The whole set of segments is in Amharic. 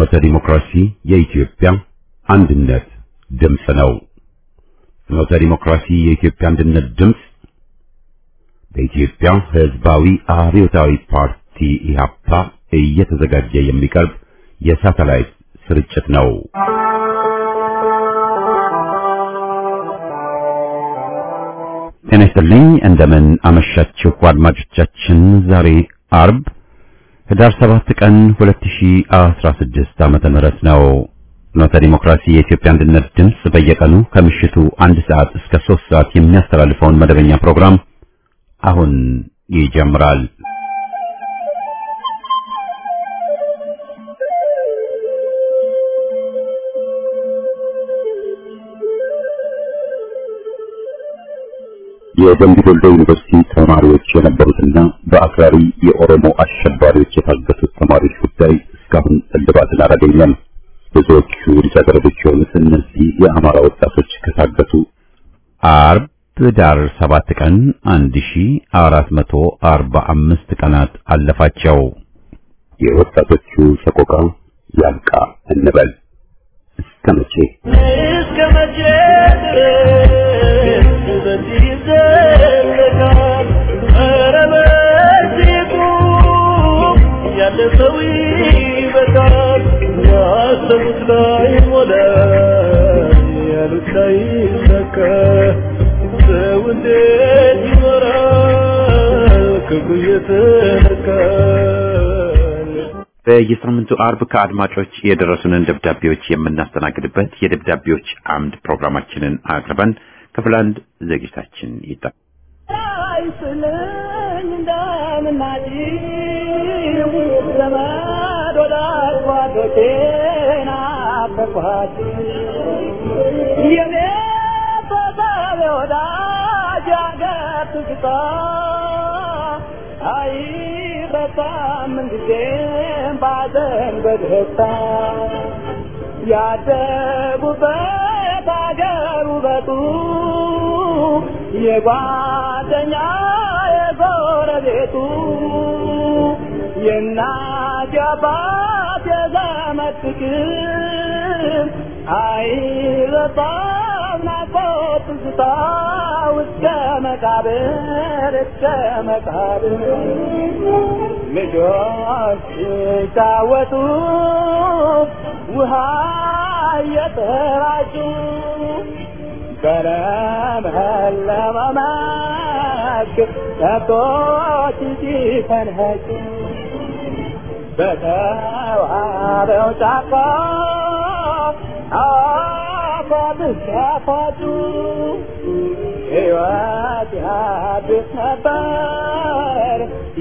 ፍኖተ ዲሞክራሲ የኢትዮጵያ አንድነት ድምፅ ነው። ፍኖተ ዲሞክራሲ የኢትዮጵያ አንድነት ድምፅ በኢትዮጵያ ሕዝባዊ አብዮታዊ ፓርቲ ኢህአፓ እየተዘጋጀ የሚቀርብ የሳተላይት ስርጭት ነው። ጤና ይስጥልኝ። እንደምን አመሻችሁ አድማጮቻችን። ዛሬ አርብ ህዳር 7 ቀን 2016 ዓመተ ምህረት ነው። ፍኖተ ዲሞክራሲ የኢትዮጵያ አንድነት ድምፅ በየቀኑ ከምሽቱ 1 ሰዓት እስከ 3 ሰዓት የሚያስተላልፈውን መደበኛ ፕሮግራም አሁን ይጀምራል። የደምቢ ዶሎ ዩኒቨርሲቲ ተማሪዎች የነበሩትና በአክራሪ የኦሮሞ አሸባሪዎች የታገቱት ተማሪዎች ጉዳይ እስካሁን እልባትን አላገኘም። ብዙዎቹ ልጃገረዶች የሆኑት እነዚህ የአማራ ወጣቶች ከታገቱ አርብ ህዳር 7 ቀን 1445 ቀናት አለፋቸው። የወጣቶቹ ሰቆቃ ያልቃ እንበል። እስከ መቼ በዚህ ዘለቃል አረበዚቁ ያለፈው ይበቃል ያሰቡት ላይ ሞላ ያሉት ላይ ሰከ ሰው እንዴት ይኖራል ክፉ የተነካል። በየሳምንቱ አርብ ከአድማጮች የደረሱንን ደብዳቤዎች የምናስተናግድበት የደብዳቤዎች አምድ ፕሮግራማችንን አቅርበን ክፍል 1 ዝግጅታችን ይጣል። አይስለኝ እንደምናጂ ዘመድ ወዳጅ ጓደኞቼና አፈቅኋት የቤተሰብ ወዳጅ አገር ትዝታ አይረሳም እንጊዜም ባዘን በደስታ ያደጉበት አገር ውበቱ የጓደኛ የጎረቤቱ የእናት የአባት የዘመድ ፍቅር አይረሳም ናፍቆት ትዝታ እስከ መቃብር ልጆች ሲጫወቱ ውሃ እየተራጩ በለመለመ መስክ ከብቶች ሲፈንጩ በተዋበው ጫካ አፏብስ ያፏጩ ሕይወት ያድስ ነበር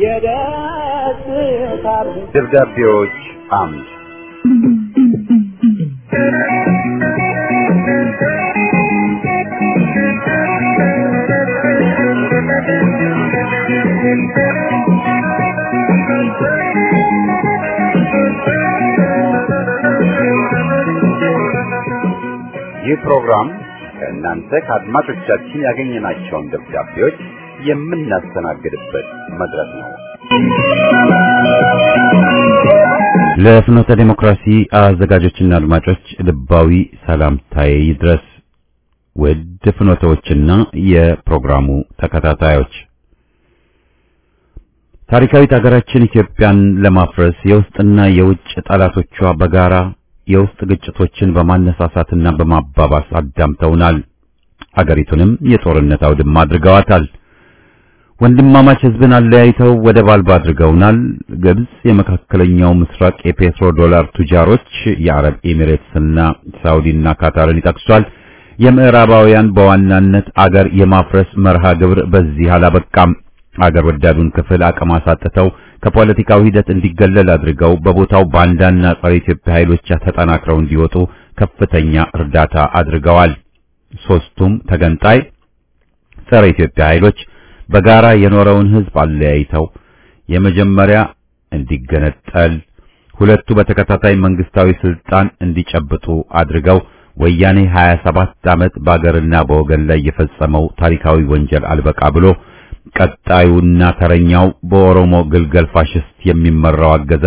የደስታ ደብዳቤዎች አምድ ይህ ፕሮግራም ከእናንተ ከአድማጮቻችን ያገኘናቸውን ደብዳቤዎች የምናስተናግድበት መድረክ ነው። ለፍኖተ ዲሞክራሲ አዘጋጆችና አድማጮች ልባዊ ሰላምታዬ ይድረስ። ውድ ፍኖተዎችና የፕሮግራሙ ተከታታዮች፣ ታሪካዊት ሀገራችን ኢትዮጵያን ለማፍረስ የውስጥና የውጭ ጠላቶቿ በጋራ የውስጥ ግጭቶችን በማነሳሳትና በማባባስ አዳምተውናል። አገሪቱንም የጦርነት አውድማ አድርገዋታል። ወንድማማች ሕዝብን አለያይተው ወደብ አልባ አድርገውናል። ግብጽ፣ የመካከለኛው ምስራቅ የፔትሮ ዶላር ቱጃሮች የአረብ ኤሚሬትስና ሳውዲና ካታርን ይጠቅሷል። የምዕራባውያን በዋናነት አገር የማፍረስ መርሃ ግብር በዚህ አላበቃም። አገር ወዳዱን ክፍል አቅም አሳጥተው ከፖለቲካው ሂደት እንዲገለል አድርገው በቦታው ባንዳና ጸረ ኢትዮጵያ ኃይሎች ተጠናክረው እንዲወጡ ከፍተኛ እርዳታ አድርገዋል። ሶስቱም ተገንጣይ ጸረ ኢትዮጵያ ኃይሎች በጋራ የኖረውን ሕዝብ አለያይተው የመጀመሪያ እንዲገነጠል፣ ሁለቱ በተከታታይ መንግስታዊ ስልጣን እንዲጨብጡ አድርገው ወያኔ 27 ዓመት በአገርና በወገን ላይ የፈጸመው ታሪካዊ ወንጀል አልበቃ ብሎ ቀጣዩና ተረኛው በኦሮሞ ግልገል ፋሽስት የሚመራው አገዛዝ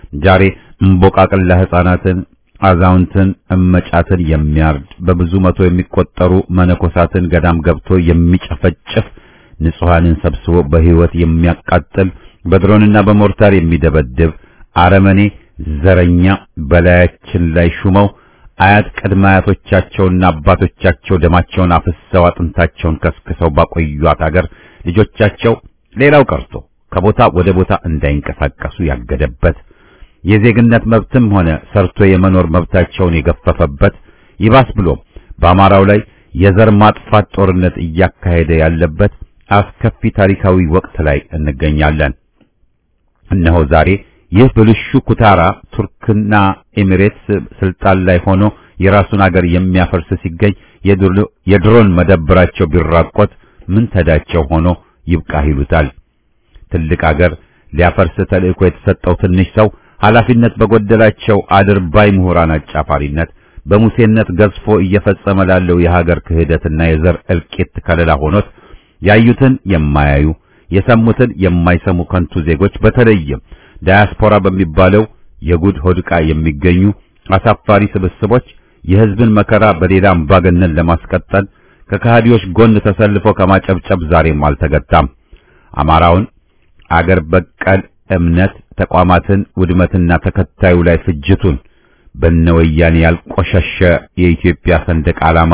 ዛሬ እምቦቃቅላ ሕፃናትን አዛውንትን እመጫትን የሚያርድ በብዙ መቶ የሚቆጠሩ መነኮሳትን ገዳም ገብቶ የሚጨፈጭፍ ንጹሃንን ሰብስቦ በህይወት የሚያቃጥል በድሮንና በሞርታር የሚደበድብ አረመኔ ዘረኛ በላያችን ላይ ሹመው አያት ቅድመ አያቶቻቸውና አባቶቻቸው ደማቸውን አፍሰው አጥንታቸውን ከስክሰው ባቆዩት አገር ልጆቻቸው ሌላው ቀርቶ ከቦታ ወደ ቦታ እንዳይንቀሳቀሱ ያገደበት የዜግነት መብትም ሆነ ሰርቶ የመኖር መብታቸውን የገፈፈበት ይባስ ብሎ በአማራው ላይ የዘር ማጥፋት ጦርነት እያካሄደ ያለበት አስከፊ ታሪካዊ ወቅት ላይ እንገኛለን። እነሆ ዛሬ ይህ ብልሹ ኩታራ ቱርክና ኤሚሬትስ ስልጣን ላይ ሆኖ የራሱን አገር የሚያፈርስ ሲገኝ የድሮን መደብራቸው ቢራቆት ምን ተዳቸው ሆኖ ይብቃ ይሉታል። ትልቅ አገር ሊያፈርስ ተልእኮ የተሰጠው ትንሽ ሰው ኃላፊነት በጎደላቸው አድርባይ ምሁራን አጫፋሪነት በሙሴነት ገዝፎ እየፈጸመ ላለው የሀገር ክህደትና የዘር እልቂት ከለላ ሆኖት ያዩትን የማያዩ የሰሙትን የማይሰሙ ከንቱ ዜጎች በተለይም ዳያስፖራ በሚባለው የጉድ ሆድቃ የሚገኙ አሳፋሪ ስብስቦች የህዝብን መከራ በሌላ አምባገነን ለማስቀጠል ከካህዲዎች ጎን ተሰልፎ ከማጨብጨብ ዛሬም አልተገታም። አማራውን አገር በቀል እምነት ተቋማትን ውድመትና ተከታዩ ላይ ፍጅቱን በነወያኔ ያልቆሸሸ የኢትዮጵያ ሰንደቅ ዓላማ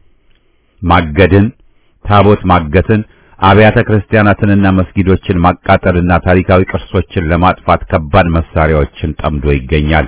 ማገድን ታቦት ማገትን አብያተ ክርስቲያናትንና መስጊዶችን ማቃጠልና ታሪካዊ ቅርሶችን ለማጥፋት ከባድ መሳሪያዎችን ጠምዶ ይገኛል።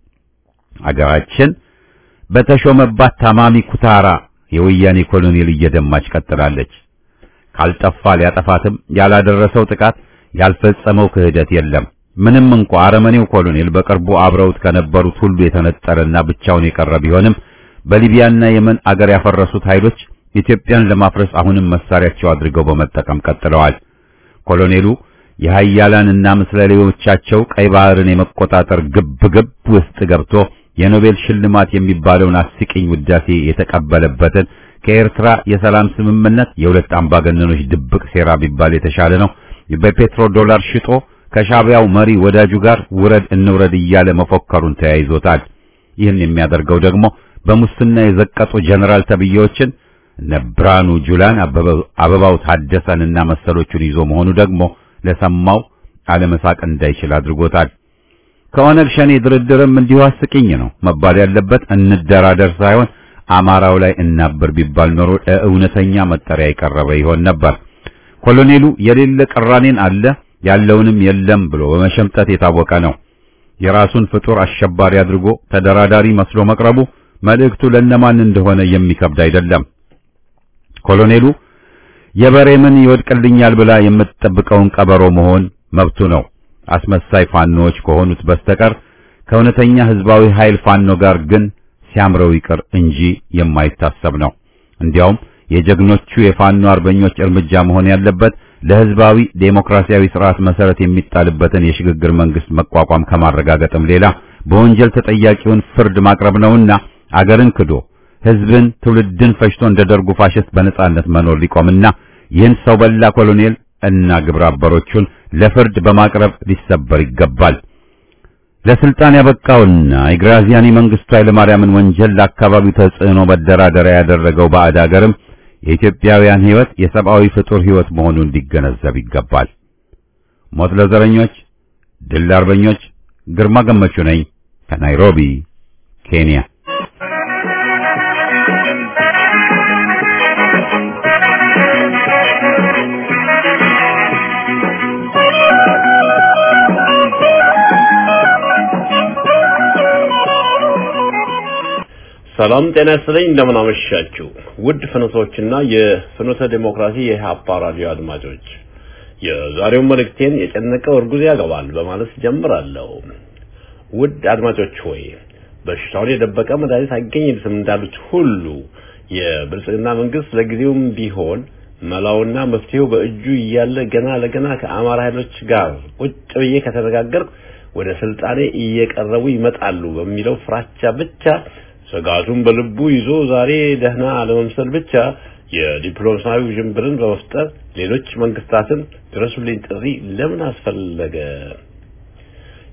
አገራችን በተሾመባት ታማሚ ኩታራ የወያኔ ኮሎኔል እየደማች ቀጥላለች። ካልጠፋ ሊያጠፋትም ያላደረሰው ጥቃት ያልፈጸመው ክህደት የለም። ምንም እንኳ አረመኔው ኮሎኔል በቅርቡ አብረውት ከነበሩት ሁሉ የተነጠረና ብቻውን የቀረ ቢሆንም በሊቢያና የመን አገር ያፈረሱት ኃይሎች ኢትዮጵያን ለማፍረስ አሁንም መሳሪያቸው አድርገው በመጠቀም ቀጥለዋል። ኮሎኔሉ የሃያላንና ምስለሌዎቻቸው ቀይ ባህርን የመቆጣጠር ግብግብ ውስጥ ገብቶ የኖቤል ሽልማት የሚባለውን አስቂኝ ውዳሴ የተቀበለበትን ከኤርትራ የሰላም ስምምነት የሁለት አምባገነኖች ድብቅ ሴራ ቢባል የተሻለ ነው በፔትሮ ዶላር ሽጦ ከሻቢያው መሪ ወዳጁ ጋር ውረድ እንውረድ እያለ መፎከሩን ተያይዞታል። ይህን የሚያደርገው ደግሞ በሙስና የዘቀጡ ጀነራል ተብዬዎችን ነብራኑ ጁላን አበባው ታደሰንና መሰሎቹን ይዞ መሆኑ ደግሞ ለሰማው አለመሳቅ እንዳይችል አድርጎታል። ከኦነግ ሸኔ ድርድርም እንዲሁ አስቂኝ ነው መባል ያለበት እንደራደር ሳይሆን አማራው ላይ እናብር ቢባል ኖሮ እውነተኛ መጠሪያ የቀረበ ይሆን ነበር። ኮሎኔሉ የሌለ ቅራኔን አለ ያለውንም የለም ብሎ በመሸምጠት የታወቀ ነው። የራሱን ፍጡር አሸባሪ አድርጎ ተደራዳሪ መስሎ መቅረቡ መልእክቱ ለነማን እንደሆነ የሚከብድ አይደለም። ኮሎኔሉ የበሬምን ይወድቅልኛል ብላ የምትጠብቀውን ቀበሮ መሆን መብቱ ነው። አስመሳይ ፋኖች ከሆኑት በስተቀር ከእውነተኛ ህዝባዊ ኃይል ፋኖ ጋር ግን ሲያምረው ይቅር እንጂ የማይታሰብ ነው። እንዲያውም የጀግኖቹ የፋኖ አርበኞች እርምጃ መሆን ያለበት ለህዝባዊ ዴሞክራሲያዊ ስርዓት መሰረት የሚጣልበትን የሽግግር መንግስት መቋቋም ከማረጋገጥም ሌላ በወንጀል ተጠያቂውን ፍርድ ማቅረብ ነውና አገርን ክዶ ህዝብን ትውልድን ፈጅቶ እንደደርጉ ፋሽስት በነጻነት መኖር ሊቆምና ይህን ሰው በላ ኮሎኔል እና ግብረ አበሮቹን ለፍርድ በማቅረብ ሊሰበር ይገባል። ለስልጣን ያበቃውና የግራዚያኒ መንግስቱ ኃይለማርያምን ወንጀል ለአካባቢው ተጽዕኖ መደራደሪያ ያደረገው ባዕድ አገርም የኢትዮጵያውያን ህይወት የሰብአዊ ፍጡር ህይወት መሆኑን ሊገነዘብ ይገባል። ሞት ለዘረኞች፣ ድል ለአርበኞች። ግርማ ገመቹ ነኝ ከናይሮቢ ኬንያ። ሰላም ጤና ይስጥልኝ። እንደምን አመሻችሁ ውድ ፍኖቶችና የፍኖተ ዲሞክራሲ የኢሃፓ ራዲዮ አድማጮች። የዛሬው መልእክቴን የጨነቀው እርጉዝ ያገባል በማለት ጀምራለሁ። ውድ አድማጮች ሆይ በሽታውን የደበቀ መድኃኒት አይገኝም እንዳሉት ሁሉ የብልጽግና መንግስት ለጊዜውም ቢሆን መላውና መፍትሄው በእጁ እያለ ገና ለገና ከአማራ ኃይሎች ጋር ቁጭ ብዬ ከተነጋገርኩ ወደ ስልጣኔ እየቀረቡ ይመጣሉ በሚለው ፍራቻ ብቻ ስጋቱን በልቡ ይዞ ዛሬ ደህና አለመምሰል ብቻ የዲፕሎማሲያዊ ጅምብርን በመፍጠር ሌሎች መንግስታትን ድረሱልኝ ጥሪ ለምን አስፈለገ?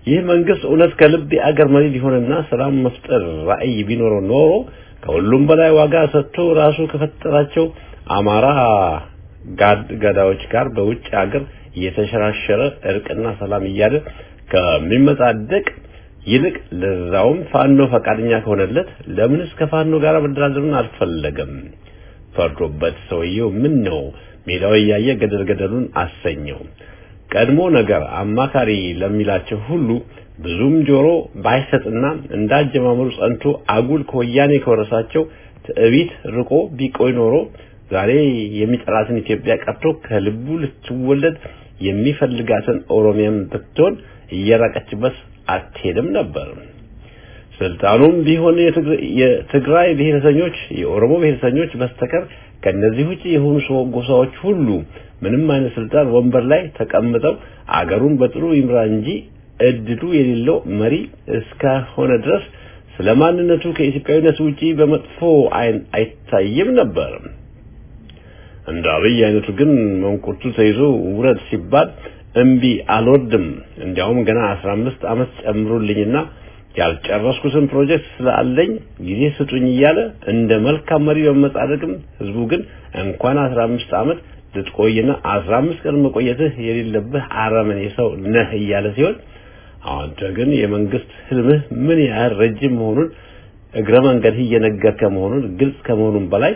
ይህ መንግስት እውነት ከልብ የአገር መሪ ሊሆንና ሰላም መፍጠር ራዕይ ቢኖረው ኖሮ ከሁሉም በላይ ዋጋ ሰጥቶ ራሱ ከፈጠራቸው አማራ ጋዳዎች ጋር በውጭ ሀገር እየተሸራሸረ እርቅና ሰላም እያለ ከሚመጣደቅ ይልቅ ለዛውም ፋኖ ፈቃደኛ ከሆነለት ለምንስ ከፋኖ ጋር መደራደሩን አልፈለገም? ፈርዶበት ሰውየው ምን ነው ሜዳው ያየ ገደሉን አሰኘው። ቀድሞ ነገር አማካሪ ለሚላቸው ሁሉ ብዙም ጆሮ ባይሰጥና እንዳጀማመሩ ጸንቶ አጉል ከወያኔ ከወረሳቸው ትዕቢት ርቆ ቢቆይ ኖሮ ዛሬ የሚጠላትን ኢትዮጵያ ቀርቶ ከልቡ ልትወለድ የሚፈልጋትን ኦሮሚያን ብትሆን እየራቀችበት አትሄድም ነበር። ስልጣኑም ቢሆን የትግራይ ብሔረሰኞች የኦሮሞ ብሔረሰኞች በስተቀር ከነዚህ ውጪ የሆኑ ጎሳዎች ሁሉ ምንም አይነት ስልጣን ወንበር ላይ ተቀምጠው አገሩን በጥሩ ይምራ እንጂ እድሉ የሌለው መሪ እስከሆነ ድረስ ስለማንነቱ ከኢትዮጵያዊነት ውጪ በመጥፎ አይን አይታይም ነበር። እንደ አብይ አይነቱ ግን መንቁርቱ ተይዞ ውረድ ሲባል እምቢ አልወርድም እንዲያውም ገና 15 አመት ጨምሩልኝና ያልጨረስኩትን ፕሮጀክት ስላለኝ ጊዜ ስጡኝ እያለ እንደ መልካም መሪ በመጻደቅም ህዝቡ ግን እንኳን 15 አመት ልትቆይና 15 ቀን መቆየትህ የሌለብህ አረመኔ ሰው ነህ እያለ ሲሆን አንተ ግን የመንግስት ህልምህ ምን ያህል ረጅም መሆኑን እግረ መንገድ እየነገርከ መሆኑን ግልጽ ከመሆኑም በላይ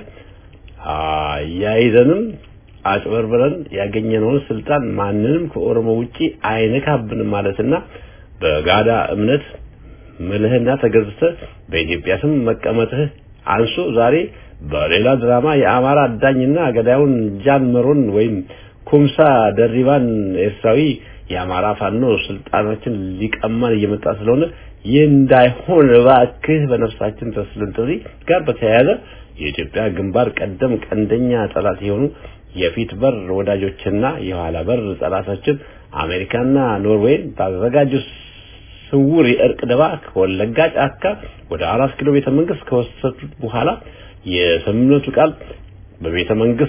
ያይዘንም አጭበርብረን ያገኘነውን ስልጣን ማንንም ከኦሮሞ ውጪ አይነካብን ማለትና በጋዳ እምነት መልህና ተገዝተህ በኢትዮጵያ ስም መቀመጥህ አንሶ ዛሬ በሌላ ድራማ የአማራ አዳኝና ገዳዩን ጃንመሮን ወይም ኩምሳ ደሪባን ኤርትራዊ የአማራ ፋኖ ስልጣናችን ሊቀማን እየመጣ ስለሆነ እንዳይሆን እባክህ በነፍሳችን ተስልንጥሪ ጋር በተያያዘ የኢትዮጵያ ግንባር ቀደም ቀንደኛ ጠላት የሆኑ የፊት በር ወዳጆችና የኋላ በር ጠላቶችን አሜሪካና ኖርዌይ ባዘጋጁት ስውር የእርቅ ደባ ከወለጋ ጫካ ወደ 4 ኪሎ ቤተ መንግስት ከወሰዱት በኋላ የስምምነቱ ቃል በቤተ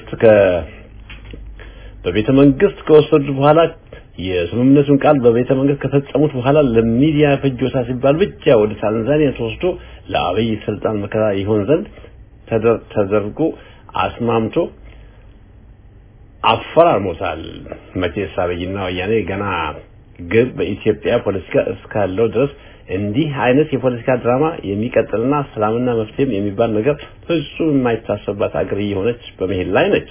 መንግስት ከወሰዱት በኋላ የስምምነቱን ቃል በቤተ መንግስት ከፈጸሙት በኋላ ለሚዲያ ፍጆታ ሲባል ብቻ ወደ ታንዛኒያ ተወስዶ ለአብይ ስልጣን መከራ ይሆን ዘንድ ተደርጎ አስማምቶ አፈራርሞታል። መቼስ አብይና ወያኔ ገና ግብ በኢትዮጵያ ፖለቲካ እስካለው ድረስ እንዲህ አይነት የፖለቲካ ድራማ የሚቀጥልና ሰላምና መፍትሄም የሚባል ነገር ፍጹም የማይታሰብባት አገር እየሆነች በመሄድ ላይ ነች።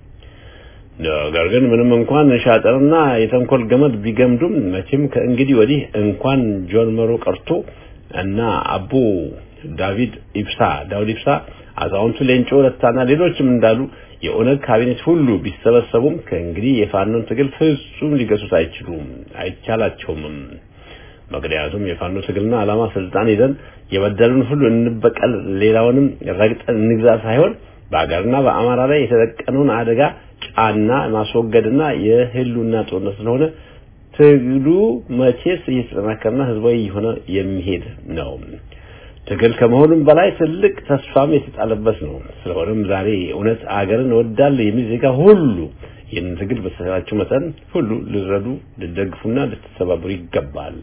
ነገር ግን ምንም እንኳን ሻጠርና የተንኮል ገመድ ቢገምዱም መቼም ከእንግዲህ ወዲህ እንኳን ጆን መሮ ቀርቶ እና አቡ ዳውድ ኢብሳ አዛውንቱ ሌንጮ ለታና ሌሎችም እንዳሉ የኦነግ ካቢኔት ሁሉ ቢሰበሰቡም ከእንግዲህ የፋኖን ትግል ፍጹም ሊገሱት አይቻላቸውም። ምክንያቱም የፋኖ ትግልና ዓላማ ስልጣን ይዘን የበደሉን ሁሉ እንበቀል ሌላውንም ረግጠን እንግዛ ሳይሆን በአገርና በአማራ ላይ የተደቀነውን አደጋ ጫና ማስወገድና የህሉና ጦርነት ስለሆነ ትግሉ መቼስ እየተጠናከረና ህዝባዊ የሆነ የሚሄድ ነው። ትግል ከመሆኑም በላይ ትልቅ ተስፋም የተጣለበት ነው። ስለሆነም ዛሬ እውነት አገርን ወዳለ የሚዜጋ ሁሉ ይህን ትግል በተሰራቸው መጠን ሁሉ ልረዱ ልደግፉና ልትተባበሩ ይገባል።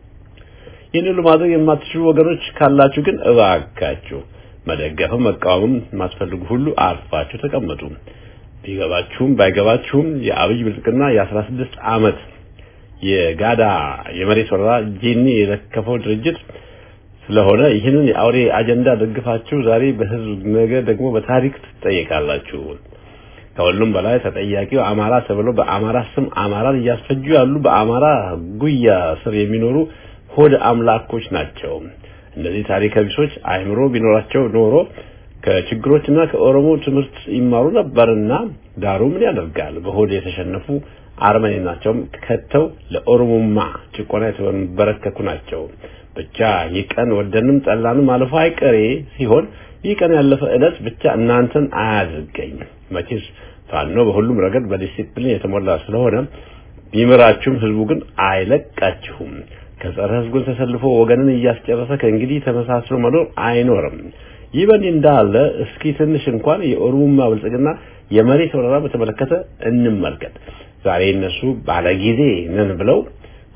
ይህን ለማድረግ የማትችሉ ወገኖች ካላችሁ ግን እባካችሁ መደገፍም መቃወምም ማስፈልጉ ሁሉ አርፋችሁ ተቀመጡ። ቢገባችሁም ባይገባችሁም የአብይ ብልጽግና የ16 አመት የጋዳ የመሬት ወረራ ጂኒ የለከፈው ድርጅት ስለሆነ ይህንን የአውሬ አጀንዳ ደግፋችሁ ዛሬ በህዝብ ነገ ደግሞ በታሪክ ትጠየቃላችሁ። ከሁሉም በላይ ተጠያቂው አማራ ተብሎ በአማራ ስም አማራን እያስፈጁ ያሉ በአማራ ጉያ ስር የሚኖሩ ሆድ አምላኮች ናቸው። እነዚህ ታሪክ ቢሶች አይምሮ ቢኖራቸው ኖሮ ከችግሮችና ከኦሮሞ ትምህርት ይማሩ ነበርና ዳሩ ምን ያደርጋል በሆድ የተሸነፉ አርመኔ ናቸው። ከተው ለኦሮሞማ ጭቆና የተበረከኩ ናቸው። ብቻ ይቀን ወደንም ጠላንም አለፈ አይቀሬ ሲሆን ይቀን ያለፈ እለት ብቻ እናንተን አያድርገኝ። መቼስ ፋኖ በሁሉም ረገድ በዲሲፕሊን የተሞላ ስለሆነ ቢመራችሁም ህዝቡ ግን አይለቃችሁም። ከጸረ ህዝቡ ተሰልፎ ወገንን እያስጨረሰ ከእንግዲህ ተመሳስሎ መኖር አይኖርም። ይበን እንዳለ እስኪ ትንሽ እንኳን የኦሮሞማ ብልጽግና የመሬት ወረራ በተመለከተ እንመልከት። ዛሬ እነሱ ባለጊዜ ነን ብለው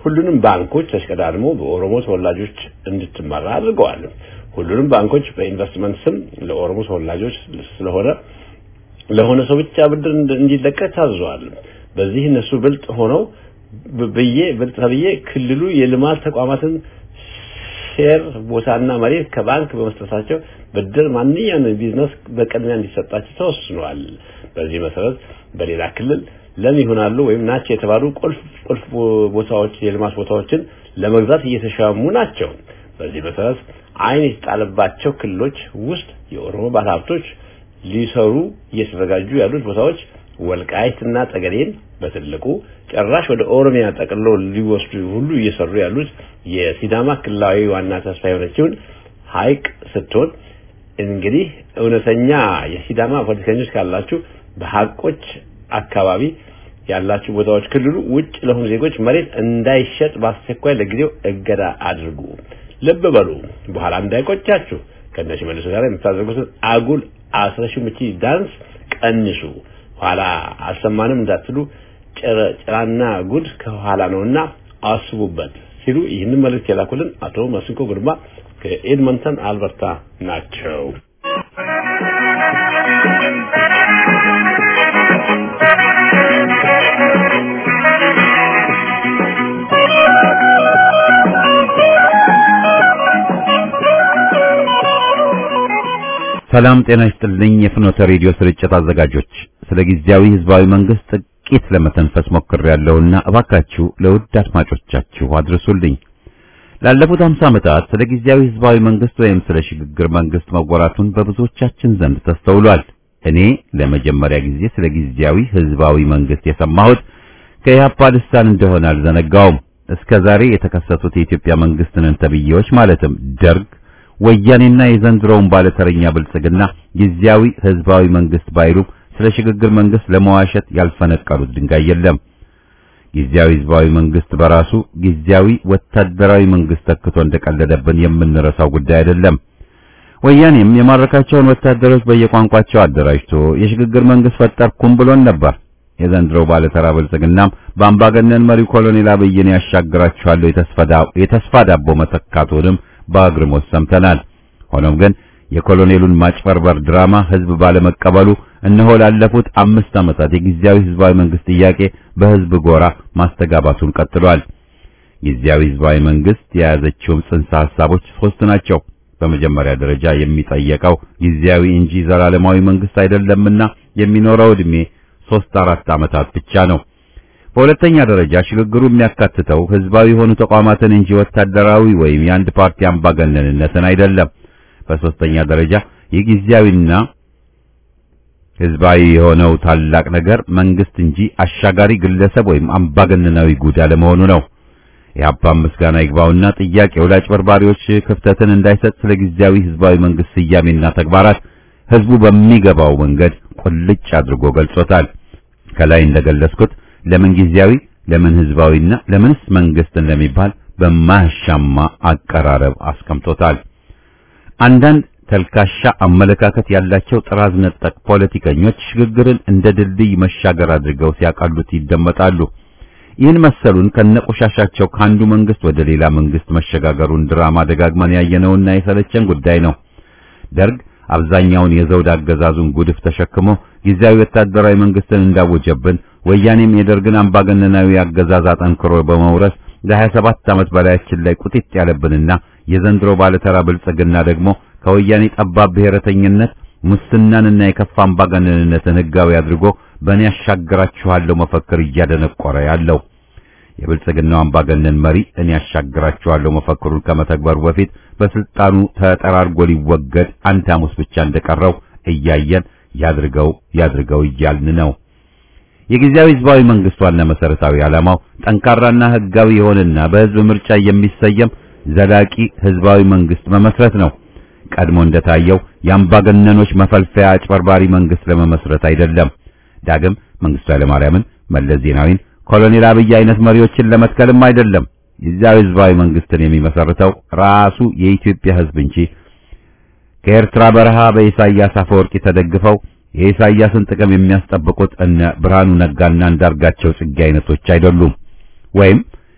ሁሉንም ባንኮች ተሽቀዳድሞ በኦሮሞ ተወላጆች እንድትመራ አድርገዋል። ሁሉንም ባንኮች በኢንቨስትመንት ስም ለኦሮሞ ተወላጆች ለሆነ ሰው ብቻ ብድር እንዲለቀቅ ታዘዋል። በዚህ እነሱ ብልጥ ሆነው ብልጥ ክልሉ የልማት ተቋማትን ሼር ቦታና መሬት ከባንክ በመስጠታቸው ብድር ማንኛውንም ቢዝነስ በቅድሚያ እንዲሰጣቸው ተወስኗል። በዚህ መሰረት በሌላ ክልል ለም ይሆናሉ ወይም ናቸው የተባሉ ቁልፍ ቦታዎች የልማት ቦታዎችን ለመግዛት እየተሻሙ ናቸው። በዚህ መሰረት አይን የተጣለባቸው ክልሎች ውስጥ የኦሮሞ ባለሀብቶች ሊሰሩ እየተዘጋጁ ያሉት ቦታዎች ወልቃይትና ጠገዴን በትልቁ ጭራሽ ወደ ኦሮሚያ ጠቅልለው ሊወስዱ ሁሉ እየሰሩ ያሉት የሲዳማ ክልላዊ ዋና ተስፋ የሆነችውን ሐይቅ ስትሆን እንግዲህ እውነተኛ የሲዳማ ፖለቲከኞች ካላችሁ በሐቆች አካባቢ ያላችሁ ቦታዎች ክልሉ ውጭ ለሆኑ ዜጎች መሬት እንዳይሸጥ በአስቸኳይ ለጊዜው እገዳ አድርጉ። ልብ በሉ፣ በኋላ እንዳይቆጫችሁ። ከነሽመልስ ጋር የምታደርጉትን አጉል አስረሽምቺ ዳንስ ቀንሱ። ኋላ አልሰማንም እንዳትሉ ጭራና ጉድ ከኋላ ነውና አስቡበት ሲሉ ይህንን መልእክት የላኩልን አቶ መስንቆ ግርማ ከኤድመንተን አልበርታ ናቸው። ሰላም ጤና ይስጥልኝ። የፍኖተ ሬዲዮ ስርጭት አዘጋጆች፣ ስለ ጊዜያዊ ህዝባዊ መንግስት ጥቂት ለመተንፈስ ሞክሬያለሁና እባካችሁ ለውድ አድማጮቻችሁ አድርሱልኝ። ላለፉት 50 ዓመታት ስለ ጊዜያዊ ህዝባዊ መንግስት ወይም ስለ ሽግግር መንግስት መወራቱን በብዙዎቻችን ዘንድ ተስተውሏል። እኔ ለመጀመሪያ ጊዜ ስለ ጊዜያዊ ህዝባዊ መንግስት የሰማሁት ከኢህአፓ ልሳን እንደሆነ አልዘነጋውም። እስከዛሬ የተከሰቱት የኢትዮጵያ መንግስትንን ተብዬዎች ማለትም ደርግ፣ ወያኔና የዘንድሮውን ባለተረኛ ብልጽግና ጊዜያዊ ህዝባዊ መንግስት ባይሉ ስለ ሽግግር መንግስት ለመዋሸት ያልፈነቀሉት ድንጋይ የለም። ጊዜያዊ ህዝባዊ መንግስት በራሱ ጊዜያዊ ወታደራዊ መንግስት ተክቶ እንደቀለደብን የምንረሳው ጉዳይ አይደለም። ወያኔም የማረካቸውን ወታደሮች በየቋንቋቸው አደራጅቶ የሽግግር መንግስት ፈጠርኩም ብሎን ነበር። የዘንድሮው ባለተራ ብልጽግናም በአምባገነን መሪው ኮሎኔል አብይን ያሻግራቸዋል የተስፋ ዳቦ መተካቱንም በአግርሞት ሰምተናል። ሆኖም ግን የኮሎኔሉን ማጭበርበር ድራማ ህዝብ ባለመቀበሉ እነሆ ላለፉት 5 ዓመታት የጊዜያዊ ህዝባዊ መንግስት ጥያቄ በህዝብ ጎራ ማስተጋባቱን ቀጥሏል። ጊዜያዊ ህዝባዊ መንግስት የያዘችው ጽንሰ ሐሳቦች 3 ናቸው። በመጀመሪያ ደረጃ የሚጠየቀው ጊዜያዊ እንጂ ዘላለማዊ መንግስት አይደለምና የሚኖረው እድሜ 3-4 ዓመታት ብቻ ነው። በሁለተኛ ደረጃ ሽግግሩ የሚያካትተው ህዝባዊ የሆኑ ተቋማትን እንጂ ወታደራዊ ወይም የአንድ ፓርቲ አምባገነንነትን አይደለም። በሶስተኛ ደረጃ የጊዜያዊና ህዝባዊ የሆነው ታላቅ ነገር መንግስት እንጂ አሻጋሪ ግለሰብ ወይም አምባገነናዊ ጉድ አለመሆኑ ነው። የአባም ምስጋና ይግባውና ጥያቄው ለአጭበርባሪዎች ክፍተትን እንዳይሰጥ ስለ ጊዜያዊ ህዝባዊ መንግስት ስያሜና ተግባራት ህዝቡ በሚገባው መንገድ ቁልጭ አድርጎ ገልጾታል። ከላይ እንደገለጽኩት ለምን ጊዜያዊ፣ ለምን ህዝባዊና ለምንስ መንግስት እንደሚባል በማያሻማ አቀራረብ አስቀምጦታል። አንዳንድ ተልካሻ አመለካከት ያላቸው ጥራዝ ነጠቅ ፖለቲከኞች ሽግግርን እንደ ድልድይ መሻገር አድርገው ሲያቃሉት ይደመጣሉ። ይህን መሰሉን ከነቆሻሻቸው ካንዱ መንግስት ወደ ሌላ መንግስት መሸጋገሩን ድራማ ደጋግመን ያየነውና የሰለቸን ጉዳይ ነው። ደርግ አብዛኛውን የዘውድ አገዛዙን ጉድፍ ተሸክሞ ጊዜያዊ ወታደራዊ መንግስትን እንዳወጀብን፣ ወያኔም የደርግን አምባገነናዊ አገዛዝ አጠንክሮ በመውረስ ለ27 ዓመት በላያችን ላይ ቁጥጥ ያለብንና የዘንድሮ ባለተራ ብልጽግና ደግሞ ከወያኔ ጠባብ ብሔረተኝነት ሙስናንና የከፋ አምባገነንነትን ህጋዊ አድርጎ በእኔ ያሻግራችኋለሁ መፈክር እያደነቆረ ያለው የብልጽግናው አምባገነን መሪ እኔ ያሻግራችኋለሁ መፈክሩን ከመተግበሩ በፊት በስልጣኑ ተጠራርጎ ሊወገድ አንድ ሐሙስ ብቻ እንደቀረው እያየን ያድርገው እያልን ነው። የጊዜያዊ ህዝባዊ መንግስት ዋና መሰረታዊ ዓላማው ጠንካራና ህጋዊ የሆነና በህዝብ ምርጫ የሚሰየም ዘላቂ ህዝባዊ መንግስት መመስረት ነው። ቀድሞ እንደታየው የአምባገነኖች መፈልፈያ አጭበርባሪ መንግስት ለመመስረት አይደለም። ዳግም መንግስቱ ኃይለማርያምን፣ መለስ ዜናዊን፣ ኮሎኔል አብይ አይነት መሪዎችን ለመትከልም አይደለም። ጊዜያዊ ህዝባዊ መንግስትን የሚመሰርተው ራሱ የኢትዮጵያ ህዝብ እንጂ ከኤርትራ በረሃ በኢሳያስ አፈወርቂ ተደግፈው የኢሳያስን ጥቅም የሚያስጠብቁት እነ ብርሃኑ ነጋና አንዳርጋቸው ጽጌ አይነቶች አይደሉም። ወይም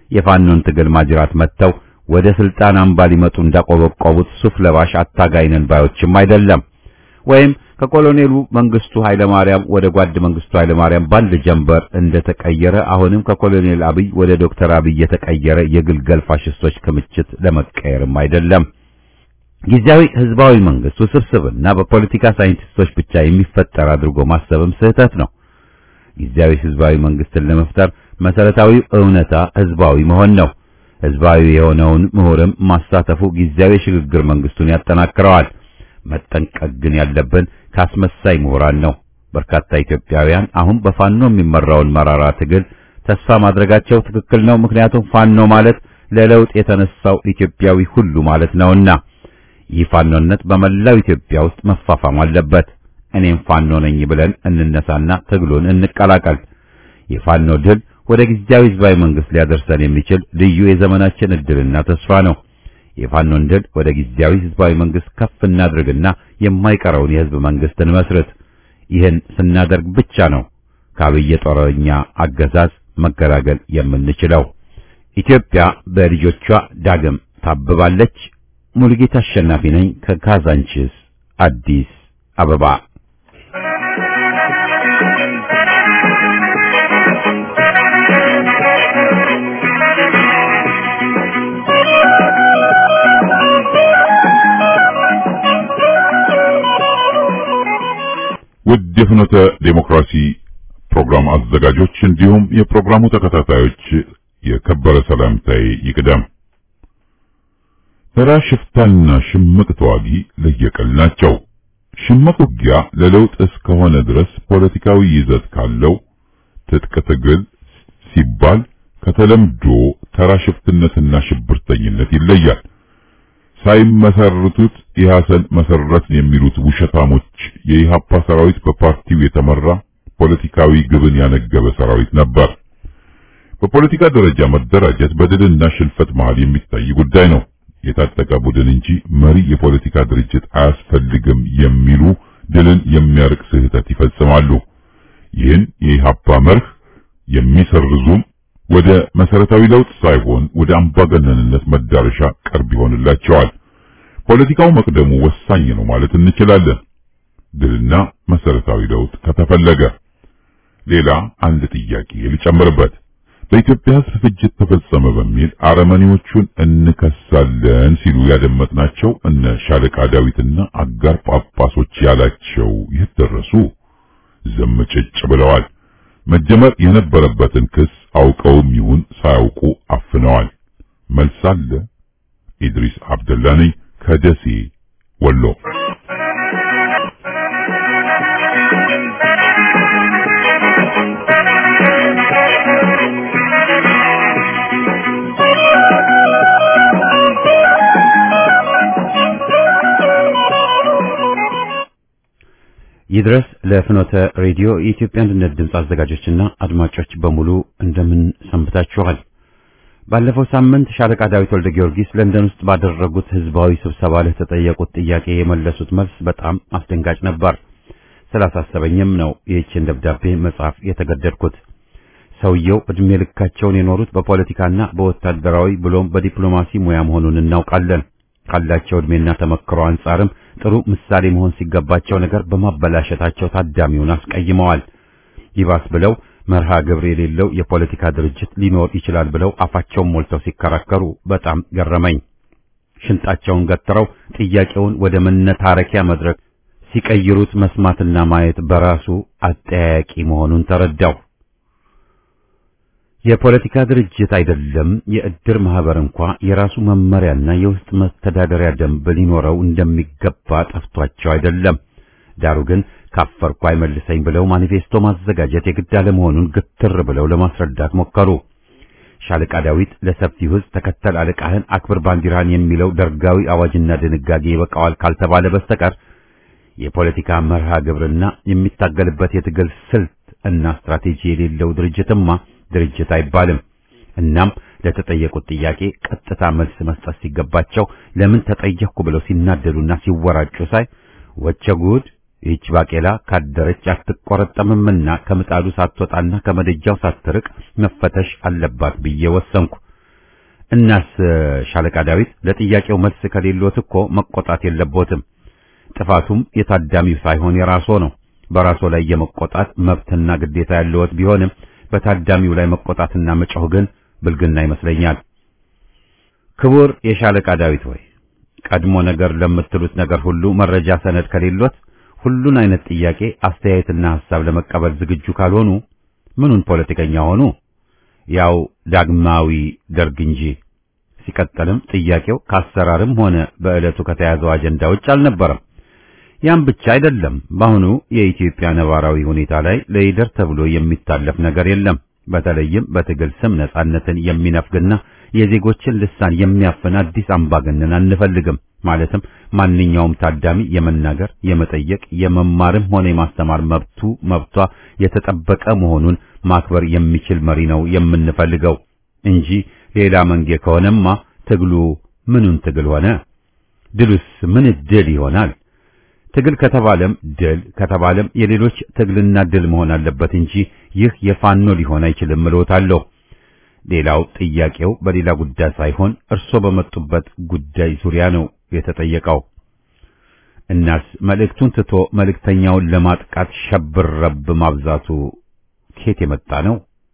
የፋኖን ትግል ማጅራት መጥተው ወደ ስልጣን አምባ ሊመጡ እንዳቆበቆቡት ሱፍ ለባሽ አታጋይነን ባዮችም አይደለም። ወይም ከኮሎኔሉ መንግስቱ ኃይለማርያም ወደ ጓድ መንግስቱ ኃይለማርያም ባንድ ጀንበር እንደተቀየረ አሁንም ከኮሎኔል አብይ ወደ ዶክተር አብይ የተቀየረ የግልገል ፋሽስቶች ክምችት ለመቀየርም አይደለም። ጊዜያዊ ህዝባዊ መንግስት ውስብስብና በፖለቲካ ሳይንቲስቶች ብቻ የሚፈጠር አድርጎ ማሰብም ስህተት ነው። ጊዜያዊ ህዝባዊ መንግስትን ለመፍጠር መሰረታዊው እውነታ ህዝባዊ መሆን ነው። ህዝባዊ የሆነውን ምሁርም ማሳተፉ ጊዜያዊ ሽግግር መንግስቱን ያጠናክረዋል። መጠንቀቅ ግን ያለብን ካስመሳይ ምሁራን ነው። በርካታ ኢትዮጵያውያን አሁን በፋኖ የሚመራውን መራራ ትግል ተስፋ ማድረጋቸው ትክክል ነው። ምክንያቱም ፋኖ ማለት ለለውጥ የተነሳው ኢትዮጵያዊ ሁሉ ማለት ነውና ይህ ፋኖነት በመላው ኢትዮጵያ ውስጥ መፋፋም አለበት። እኔም ፋኖ ነኝ ብለን እንነሳና ትግሉን እንቀላቀል። የፋኖ ድል ወደ ጊዜያዊ ህዝባዊ መንግስት ሊያደርሰን የሚችል ልዩ የዘመናችን እድልና ተስፋ ነው። የፋኖን ድል ወደ ጊዜያዊ ህዝባዊ መንግስት ከፍ እናድርግና የማይቀረውን የህዝብ መንግስት እንመስርት። ይህን ስናደርግ ብቻ ነው ከአብይ ጦረኛ አገዛዝ መገላገል የምንችለው። ኢትዮጵያ በልጆቿ ዳግም ታብባለች። ሙሉጌታ አሸናፊ ነኝ ከካዛንቺስ አዲስ አበባ። ውድ የፍኖተ ዴሞክራሲ ፕሮግራም አዘጋጆች እንዲሁም የፕሮግራሙ ተከታታዮች የከበረ ሰላምታዬ ይቅደም። ተራ ሽፍታና ሽምቅ ተዋጊ ለየቀል ናቸው። ሽምቅ ውጊያ ለለውጥ እስከሆነ ድረስ ፖለቲካዊ ይዘት ካለው ትጥቅ ትግል ሲባል ከተለምዶ ተራ ሽፍትነትና ሽብርተኝነት ይለያል። ሳይመሰርቱት ኢህአሰን መሰረትን የሚሉት ውሸታሞች የኢህአፓ ሰራዊት በፓርቲው የተመራ ፖለቲካዊ ግብን ያነገበ ሰራዊት ነበር። በፖለቲካ ደረጃ መደራጀት በድልና ሽንፈት መሃል የሚታይ ጉዳይ ነው። የታጠቀ ቡድን እንጂ መሪ የፖለቲካ ድርጅት አያስፈልግም የሚሉ ድልን የሚያርቅ ስህተት ይፈጽማሉ። ይህን የኢህአፓ መርህ የሚሰርዙም ወደ መሰረታዊ ለውጥ ሳይሆን ወደ አምባገነንነት መዳረሻ ቅርብ ይሆንላቸዋል። ፖለቲካው መቅደሙ ወሳኝ ነው ማለት እንችላለን። ድልና መሰረታዊ ለውጥ ከተፈለገ ሌላ አንድ ጥያቄ ልጨምርበት። በኢትዮጵያ ሕዝብ ፍጅት ተፈጸመ በሚል አረመኔዎቹን እንከሳለን ሲሉ ያደመጥናቸው እነ ሻለቃ ዳዊትና አጋር ጳጳሶች ያላቸው ይደረሱ ዝም ጭጭ ብለዋል። መጀመር የነበረበትን ክስ አውቀውም ይሁን ሳያውቁ አፍነዋል። መልስ አለ። ኢድሪስ አብደላ ነኝ ከደሴ ወሎ። ይድረስ ለፍኖተ ሬዲዮ የኢትዮጵያ አንድነት ድምፅ አዘጋጆችና አድማጮች በሙሉ እንደምን ሰንብታችኋል? ባለፈው ሳምንት ሻለቃ ዳዊት ወልደ ጊዮርጊስ ለንደን ውስጥ ባደረጉት ህዝባዊ ስብሰባ ላይ ተጠየቁት ጥያቄ የመለሱት መልስ በጣም አስደንጋጭ ነበር። ስላሳሰበኝም ነው ይህችን ደብዳቤ መጻፍ የተገደድኩት። ሰውየው እድሜ ልካቸውን የኖሩት በፖለቲካና በወታደራዊ ብሎም በዲፕሎማሲ ሙያ መሆኑን እናውቃለን። ካላቸው እድሜና ተመክሮ አንጻርም ጥሩ ምሳሌ መሆን ሲገባቸው ነገር በማበላሸታቸው ታዳሚውን አስቀይመዋል። ይባስ ብለው መርሃ ግብር የሌለው የፖለቲካ ድርጅት ሊኖር ይችላል ብለው አፋቸውን ሞልተው ሲከራከሩ በጣም ገረመኝ። ሽንጣቸውን ገትረው ጥያቄውን ወደ መነታረኪያ መድረክ ሲቀይሩት መስማትና ማየት በራሱ አጠያያቂ መሆኑን ተረዳው። የፖለቲካ ድርጅት አይደለም የእድር ማህበር እንኳን የራሱ መመሪያና የውስጥ መተዳደሪያ ደንብ ሊኖረው እንደሚገባ ጠፍቷቸው አይደለም። ዳሩ ግን ካፈርኩ አይመልሰኝ ብለው ማኒፌስቶ ማዘጋጀት የግድ አለመሆኑን ግትር ብለው ለማስረዳት ሞከሩ። ሻለቃ ዳዊት ለሰፊው ሕዝብ ተከተል አለቃህን አክብር ባንዲራን የሚለው ደርጋዊ አዋጅና ድንጋጌ ይበቃዋል ካልተባለ በስተቀር የፖለቲካ መርሃ ግብርና የሚታገልበት የትግል ስልት እና ስትራቴጂ የሌለው ድርጅትማ ድርጅት አይባልም። እናም ለተጠየቁት ጥያቄ ቀጥታ መልስ መስጠት ሲገባቸው ለምን ተጠየቅኩ ብለው ሲናደዱና ሲወራጩ ሳይ ወቸ ጉድ ይህች ባቄላ ካደረች አትቆረጠምምና ከምጣዱ ሳትወጣና ከመደጃው ሳትርቅ መፈተሽ አለባት ብዬ ወሰንኩ። እናስ ሻለቃ ዳዊት ለጥያቄው መልስ ከሌሎት እኮ መቆጣት የለቦትም። ጥፋቱም የታዳሚው ሳይሆን የራስዎ ነው። በራስዎ ላይ የመቆጣት መብትና ግዴታ ያለዎት ቢሆንም በታዳሚው ላይ መቆጣትና መጮህ ግን ብልግና ይመስለኛል። ክቡር የሻለቃ ዳዊት ሆይ ቀድሞ ነገር ለምትሉት ነገር ሁሉ መረጃ ሰነድ ከሌሎት ሁሉን አይነት ጥያቄ አስተያየትና ሐሳብ ለመቀበል ዝግጁ ካልሆኑ ምኑን ፖለቲከኛ ሆኑ? ያው ዳግማዊ ደርግ እንጂ። ሲቀጥልም ጥያቄው ከአሰራርም ሆነ በዕለቱ ከተያዘው አጀንዳ ውጭ አልነበረም። ያም ብቻ አይደለም። በአሁኑ የኢትዮጵያ ነባራዊ ሁኔታ ላይ ለይደር ተብሎ የሚታለፍ ነገር የለም። በተለይም በትግል ስም ነጻነትን የሚነፍግና የዜጎችን ልሳን የሚያፈን አዲስ አምባገነን አንፈልግም። ማለትም ማንኛውም ታዳሚ የመናገር፣ የመጠየቅ፣ የመማርም ሆነ የማስተማር መብቷ የተጠበቀ መሆኑን ማክበር የሚችል መሪ ነው የምንፈልገው እንጂ ሌላ መንጌ ከሆነማ ትግሉ ምኑን ትግል ሆነ? ድሉስ ምን ድል ይሆናል? ትግል ከተባለም ድል ከተባለም የሌሎች ትግልና ድል መሆን አለበት እንጂ ይህ የፋኖ ሊሆን አይችልም እልዎታለሁ። ሌላው ጥያቄው በሌላ ጉዳይ ሳይሆን እርሶ በመጡበት ጉዳይ ዙሪያ ነው የተጠየቀው። እናስ መልእክቱን ትቶ መልእክተኛውን ለማጥቃት ሸብረብ ማብዛቱ ከየት የመጣ ነው?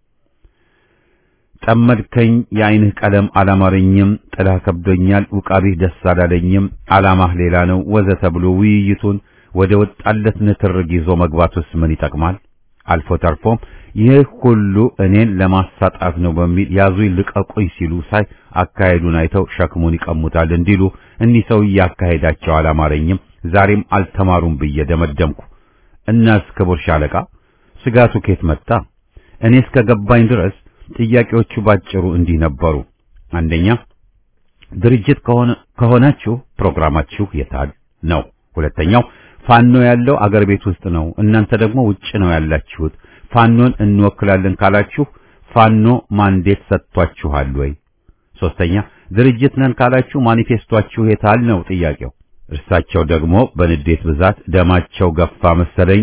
ጠመድከኝ የዓይንህ ቀለም አላማረኝም፣ ጥላህ ከብዶኛል፣ ውቃቢህ ደስ አላለኝም፣ ዓላማህ ሌላ ነው ወዘተ ብሎ ውይይቱን ወደ ወጣለት ንትርክ ይዞ መግባቱስ ምን ይጠቅማል? አልፎ ተርፎም ይህ ሁሉ እኔን ለማሳጣት ነው በሚል ያዙኝ ልቀቁኝ ሲሉ ሳይ አካሄዱን አይተው ሸክሙን ይቀሙታል እንዲሉ እኒህ ሰውዬ አካሄዳቸው አላማረኝም፣ ዛሬም አልተማሩም ብዬ ደመደምኩ። እናስ ክቡር ሻለቃ ስጋቱ ከየት መጣ? እኔ እስከ ገባኝ ድረስ ጥያቄዎቹ ባጭሩ እንዲህ ነበሩ። አንደኛ ድርጅት ከሆናችሁ ፕሮግራማችሁ የታል ነው። ሁለተኛው ፋኖ ያለው አገር ቤት ውስጥ ነው፣ እናንተ ደግሞ ውጭ ነው ያላችሁት። ፋኖን እንወክላለን ካላችሁ ፋኖ ማንዴት ሰጥቷችኋል ወይ? ሶስተኛ ድርጅት ነን ካላችሁ ማኒፌስቶአችሁ የታል ነው ጥያቄው። እርሳቸው ደግሞ በንዴት ብዛት ደማቸው ገፋ መሰለኝ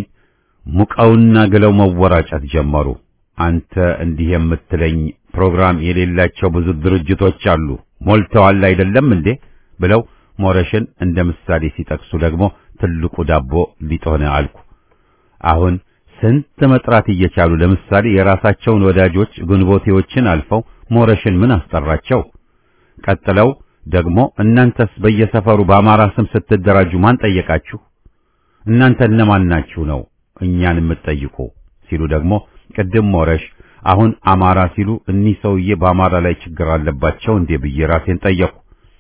ሙቀውና ግለው መወራጨት ጀመሩ። አንተ እንዲህ የምትለኝ ፕሮግራም የሌላቸው ብዙ ድርጅቶች አሉ ሞልተዋል አይደለም እንዴ ብለው ሞረሽን እንደ ምሳሌ ሲጠቅሱ ደግሞ ትልቁ ዳቦ ሊጦነ አልኩ። አሁን ስንት መጥራት እየቻሉ ለምሳሌ የራሳቸውን ወዳጆች ግንቦቴዎችን አልፈው ሞረሽን ምን አስጠራቸው? ቀጥለው ደግሞ እናንተስ በየሰፈሩ በአማራ ስም ስትደራጁ ማን ጠየቃችሁ? እናንተ እነማን ናችሁ ነው እኛን የምትጠይቁ ሲሉ ደግሞ ቅድም ሞረሽ አሁን አማራ ሲሉ እኒህ ሰውዬ በአማራ ላይ ችግር አለባቸው እንዴ ብዬ ራሴን ጠየቁ።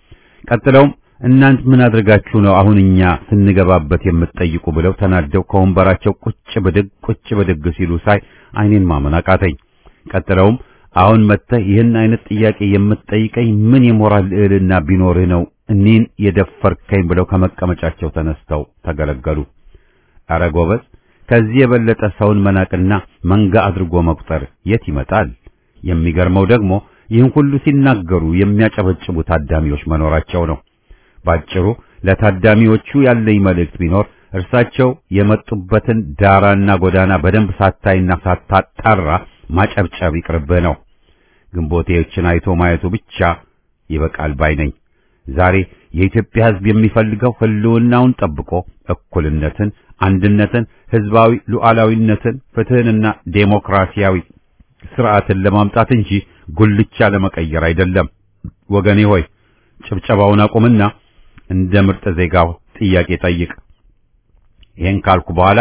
ቀጥለውም እናንተ ምን አድርጋችሁ ነው አሁን እኛ ስንገባበት የምትጠይቁ ብለው ተናደው ከወንበራቸው ቁጭ ብድግ ሲሉ ሳይ አይኔን ማመን አቃተኝ። ቀጥለውም አሁን መጥተህ ይህን አይነት ጥያቄ የምትጠይቀኝ ምን የሞራል ልዕልና ቢኖርህ ነው እኔን የደፈርከኝ ብለው ከመቀመጫቸው ተነስተው ተገለገሉ። ኧረ ጎበዝ ከዚህ የበለጠ ሰውን መናቅና መንጋ አድርጎ መቁጠር የት ይመጣል? የሚገርመው ደግሞ ይህን ሁሉ ሲናገሩ የሚያጨበጭቡ ታዳሚዎች መኖራቸው ነው። ባጭሩ ለታዳሚዎቹ ያለኝ መልእክት ቢኖር እርሳቸው የመጡበትን ዳራና ጎዳና በደንብ ሳታይና ሳታጣራ ማጨብጨብ ይቅርብህ ነው። ግንቦቴዎችን አይቶ ማየቱ ብቻ ይበቃል ባይ ነኝ። ዛሬ የኢትዮጵያ ሕዝብ የሚፈልገው ህልውናውን ጠብቆ እኩልነትን፣ አንድነትን፣ ህዝባዊ ሉዓላዊነትን፣ ፍትህንና ዴሞክራሲያዊ ስርዓትን ለማምጣት እንጂ ጉልቻ ለመቀየር አይደለም። ወገኔ ሆይ ጭብጨባውን አቁምና እንደ ምርጥ ዜጋው ጥያቄ ጠይቅ። ይሄን ካልኩ በኋላ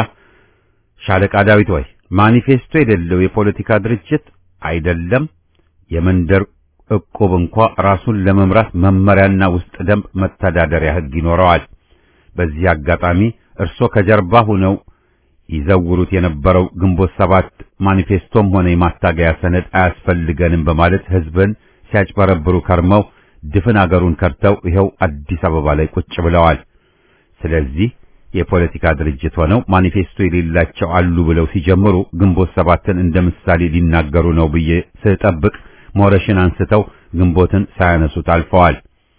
ሻለቃ ዳዊት ሆይ ማኒፌስቶ የሌለው የፖለቲካ ድርጅት አይደለም የመንደር እቁብ እንኳ ራሱን ለመምራት መመሪያና ውስጥ ደንብ መተዳደሪያ ህግ ይኖረዋል። በዚህ አጋጣሚ እርሶ ከጀርባ ሆነው ይዘውሩት የነበረው ግንቦት 7 ማኒፌስቶም ሆነ የማታገያ ሰነድ አያስፈልገንም በማለት ህዝብን ሲያጭበረብሩ ከርመው ድፍን አገሩን ከርተው ይኸው አዲስ አበባ ላይ ቁጭ ብለዋል። ስለዚህ የፖለቲካ ድርጅት ሆነው ማኒፌስቶ የሌላቸው አሉ ብለው ሲጀምሩ ግንቦት 7ን እንደ ምሳሌ ሊናገሩ ነው ብዬ ስጠብቅ ሞረሽን አንስተው ግንቦትን ሳያነሱት አልፈዋል።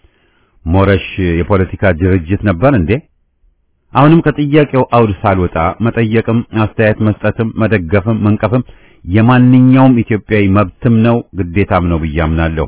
ሞረሽ የፖለቲካ ድርጅት ነበር እንዴ? አሁንም ከጥያቄው አውድ ሳልወጣ መጠየቅም አስተያየት መስጠትም መደገፍም መንቀፍም የማንኛውም ኢትዮጵያዊ መብትም ነው ግዴታም ነው ብዬ አምናለሁ።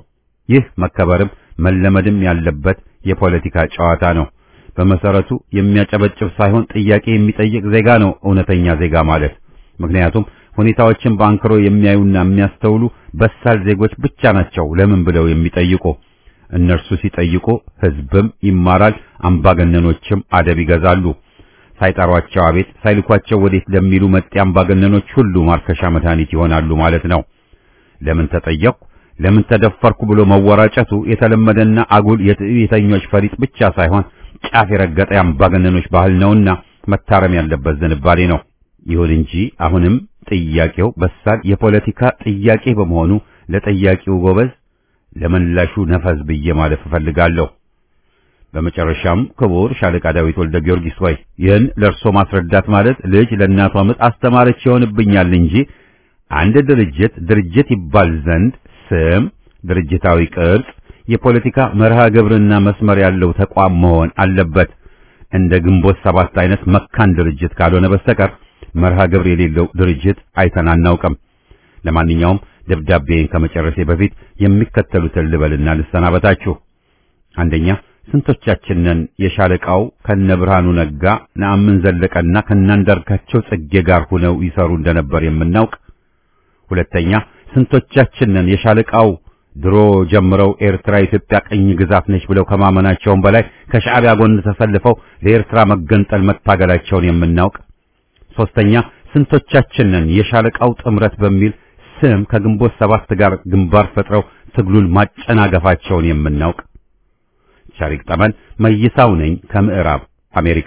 ይህ መከበርም መለመድም ያለበት የፖለቲካ ጨዋታ ነው። በመሰረቱ የሚያጨበጭብ ሳይሆን ጥያቄ የሚጠይቅ ዜጋ ነው እውነተኛ ዜጋ ማለት። ምክንያቱም ሁኔታዎችን በአንክሮ የሚያዩና የሚያስተውሉ በሳል ዜጎች ብቻ ናቸው ለምን ብለው የሚጠይቁ። እነርሱ ሲጠይቁ ህዝብም ይማራል፣ አምባገነኖችም አደብ ይገዛሉ። ሳይጠሯቸው አቤት ሳይልኳቸው ወዴት ለሚሉ መጤ አምባገነኖች ሁሉ ማርከሻ መድኃኒት ይሆናሉ ማለት ነው። ለምን ተጠየቅኩ፣ ለምን ተደፈርኩ ብሎ መወራጨቱ የተለመደና አጉል የትዕቢተኞች ፈሪጥ ብቻ ሳይሆን ጫፍ የረገጠ አምባገነኖች ባህል ነውና መታረም ያለበት ዝንባሌ ነው። ይሁን እንጂ አሁንም ጥያቄው በሳል የፖለቲካ ጥያቄ በመሆኑ ለጠያቂው ጎበዝ ለመላሹ ነፈዝ ብዬ ማለፍ እፈልጋለሁ። በመጨረሻም ክቡር ሻለቃ ዳዊት ወልደ ጊዮርጊስ ወይ ይህን ለርሶ ማስረዳት ማለት ልጅ ለእናቷ ምጥ አስተማረች ይሆንብኛል እንጂ አንድ ድርጅት ይባል ዘንድ ስም፣ ድርጅታዊ ቅርጽ፣ የፖለቲካ መርሃ ግብርና መስመር ያለው ተቋም መሆን አለበት። እንደ ግንቦት ሰባት አይነት መካን ድርጅት ካልሆነ በስተቀር መርሃ ግብር የሌለው ድርጅት አይተን አናውቅም። ለማንኛውም ደብዳቤን ከመጨረሴ በፊት የሚከተሉትን ልበልና ልሰናበታችሁ። አንደኛ፣ ስንቶቻችንን የሻለቃው ከነብርሃኑ ነጋ ነአምን ዘለቀና ከናንዳርጋቸው ጽጌ ጋር ሆነው ይሰሩ እንደነበር የምናውቅ። ሁለተኛ፣ ስንቶቻችንን የሻለቃው ድሮ ጀምረው ኤርትራ ኢትዮጵያ ቅኝ ግዛት ነች ብለው ከማመናቸውም በላይ ከሻዕቢያ ጎን ተሰልፈው ለኤርትራ መገንጠል መታገላቸውን የምናውቅ። ሶስተኛ፣ ስንቶቻችንን የሻለቃው ጥምረት በሚል ስም ከግንቦት ሰባት ጋር ግንባር ፈጥረው ትግሉን ማጨናገፋቸውን የምናውቅ። ሻሪክ ጠመን መይሳው ነኝ ከምዕራብ አሜሪካ።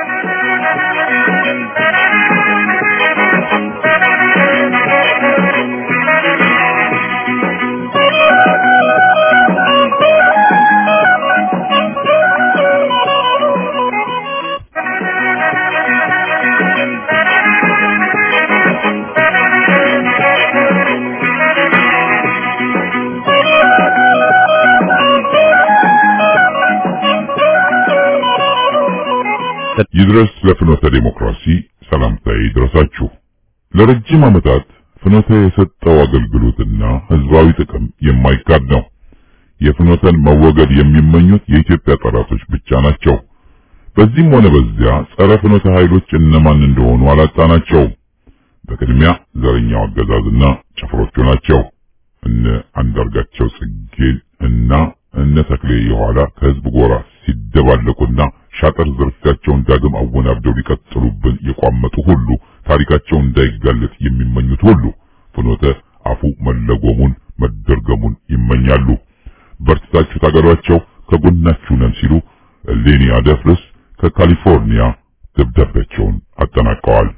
ይድረስ ለፍኖተ ዲሞክራሲ ሰላምታዬ ይድረሳችሁ። ለረጅም ዓመታት ፍኖተ የሰጠው አገልግሎትና ህዝባዊ ጥቅም የማይካድ ነው። የፍኖተን መወገድ የሚመኙት የኢትዮጵያ ጠላቶች ብቻ ናቸው። በዚህም ሆነ በዚያ ጸረ ፍኖተ ኃይሎች እነማን እንደሆኑ አላጣናቸው። በቅድሚያ ዘረኛው አገዛዝና ጭፍሮቹ ናቸው። እነ አንዳርጋቸው ጽጌን እና እነ ተክሌ የኋላ ከህዝብ ጎራ ሲደባለቁና ሻጠር ዝርፊያቸውን ዳግም አወናብደው ሊቀጥሉብን የቋመጡ ሁሉ ታሪካቸው እንዳይጋለጥ የሚመኙት ሁሉ ፍኖተ አፉ መለጎሙን መደርገሙን ይመኛሉ። በርትታችሁ ታገሏቸው፣ ከጎናችሁ ነን ሲሉ ሌኒ አደፍርስ ከካሊፎርኒያ ደብዳቤያቸውን አጠናቀዋል።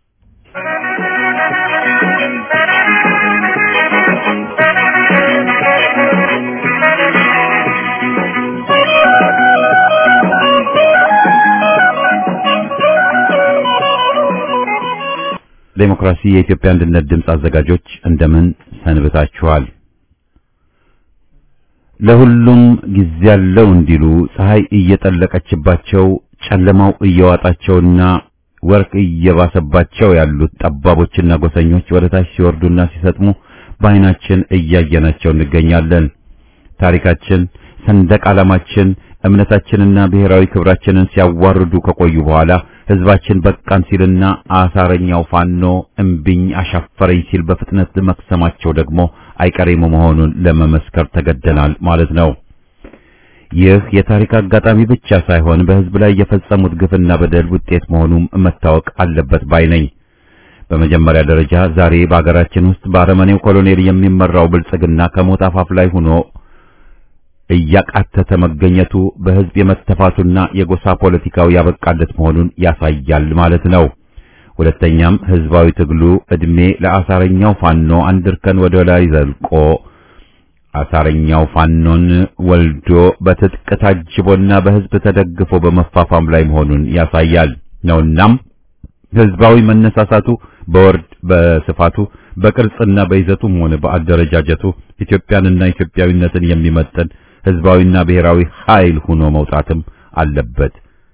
ዴሞክራሲ የኢትዮጵያ አንድነት ድምፅ አዘጋጆች እንደምን ሰንብታችኋል? ለሁሉም ጊዜ ያለው እንዲሉ ፀሐይ እየጠለቀችባቸው ጨለማው እየዋጣቸውና ወርቅ እየባሰባቸው ያሉት ጠባቦችና ጎሰኞች ወደታች ሲወርዱና ሲሰጥሙ በዓይናችን እያየናቸው እንገኛለን። ታሪካችን፣ ሰንደቅ ዓላማችን፣ እምነታችንና ብሔራዊ ክብራችንን ሲያዋርዱ ከቆዩ በኋላ ህዝባችን በቃን ሲልና አሳረኛው ፋኖ እምቢኝ አሻፈረኝ ሲል በፍጥነት መክሰማቸው ደግሞ አይቀሬ መሆኑን ለመመስከር ተገደናል ማለት ነው። ይህ የታሪክ አጋጣሚ ብቻ ሳይሆን በህዝብ ላይ የፈጸሙት ግፍና በደል ውጤት መሆኑም መታወቅ አለበት ባይ ነኝ። በመጀመሪያ ደረጃ ዛሬ በአገራችን ውስጥ በአረመኔው ኮሎኔል የሚመራው ብልጽግና ከሞት አፋፍ ላይ ሆኖ እያቃተተ መገኘቱ በህዝብ የመተፋቱና የጎሳ ፖለቲካው ያበቃለት መሆኑን ያሳያል ማለት ነው። ሁለተኛም ህዝባዊ ትግሉ እድሜ ለአሳረኛው ፋኖ አንድ እርከን ወደ ላይ ዘልቆ አሳረኛው ፋኖን ወልዶ በትጥቅ ታጅቦና በህዝብ ተደግፎ በመፋፋም ላይ መሆኑን ያሳያል ነውናም ህዝባዊ መነሳሳቱ በወርድ በስፋቱ በቅርጽና በይዘቱም ሆነ በአደረጃጀቱ ኢትዮጵያንና ኢትዮጵያዊነትን የሚመጥን ህዝባዊና ብሔራዊ ኃይል ሆኖ መውጣትም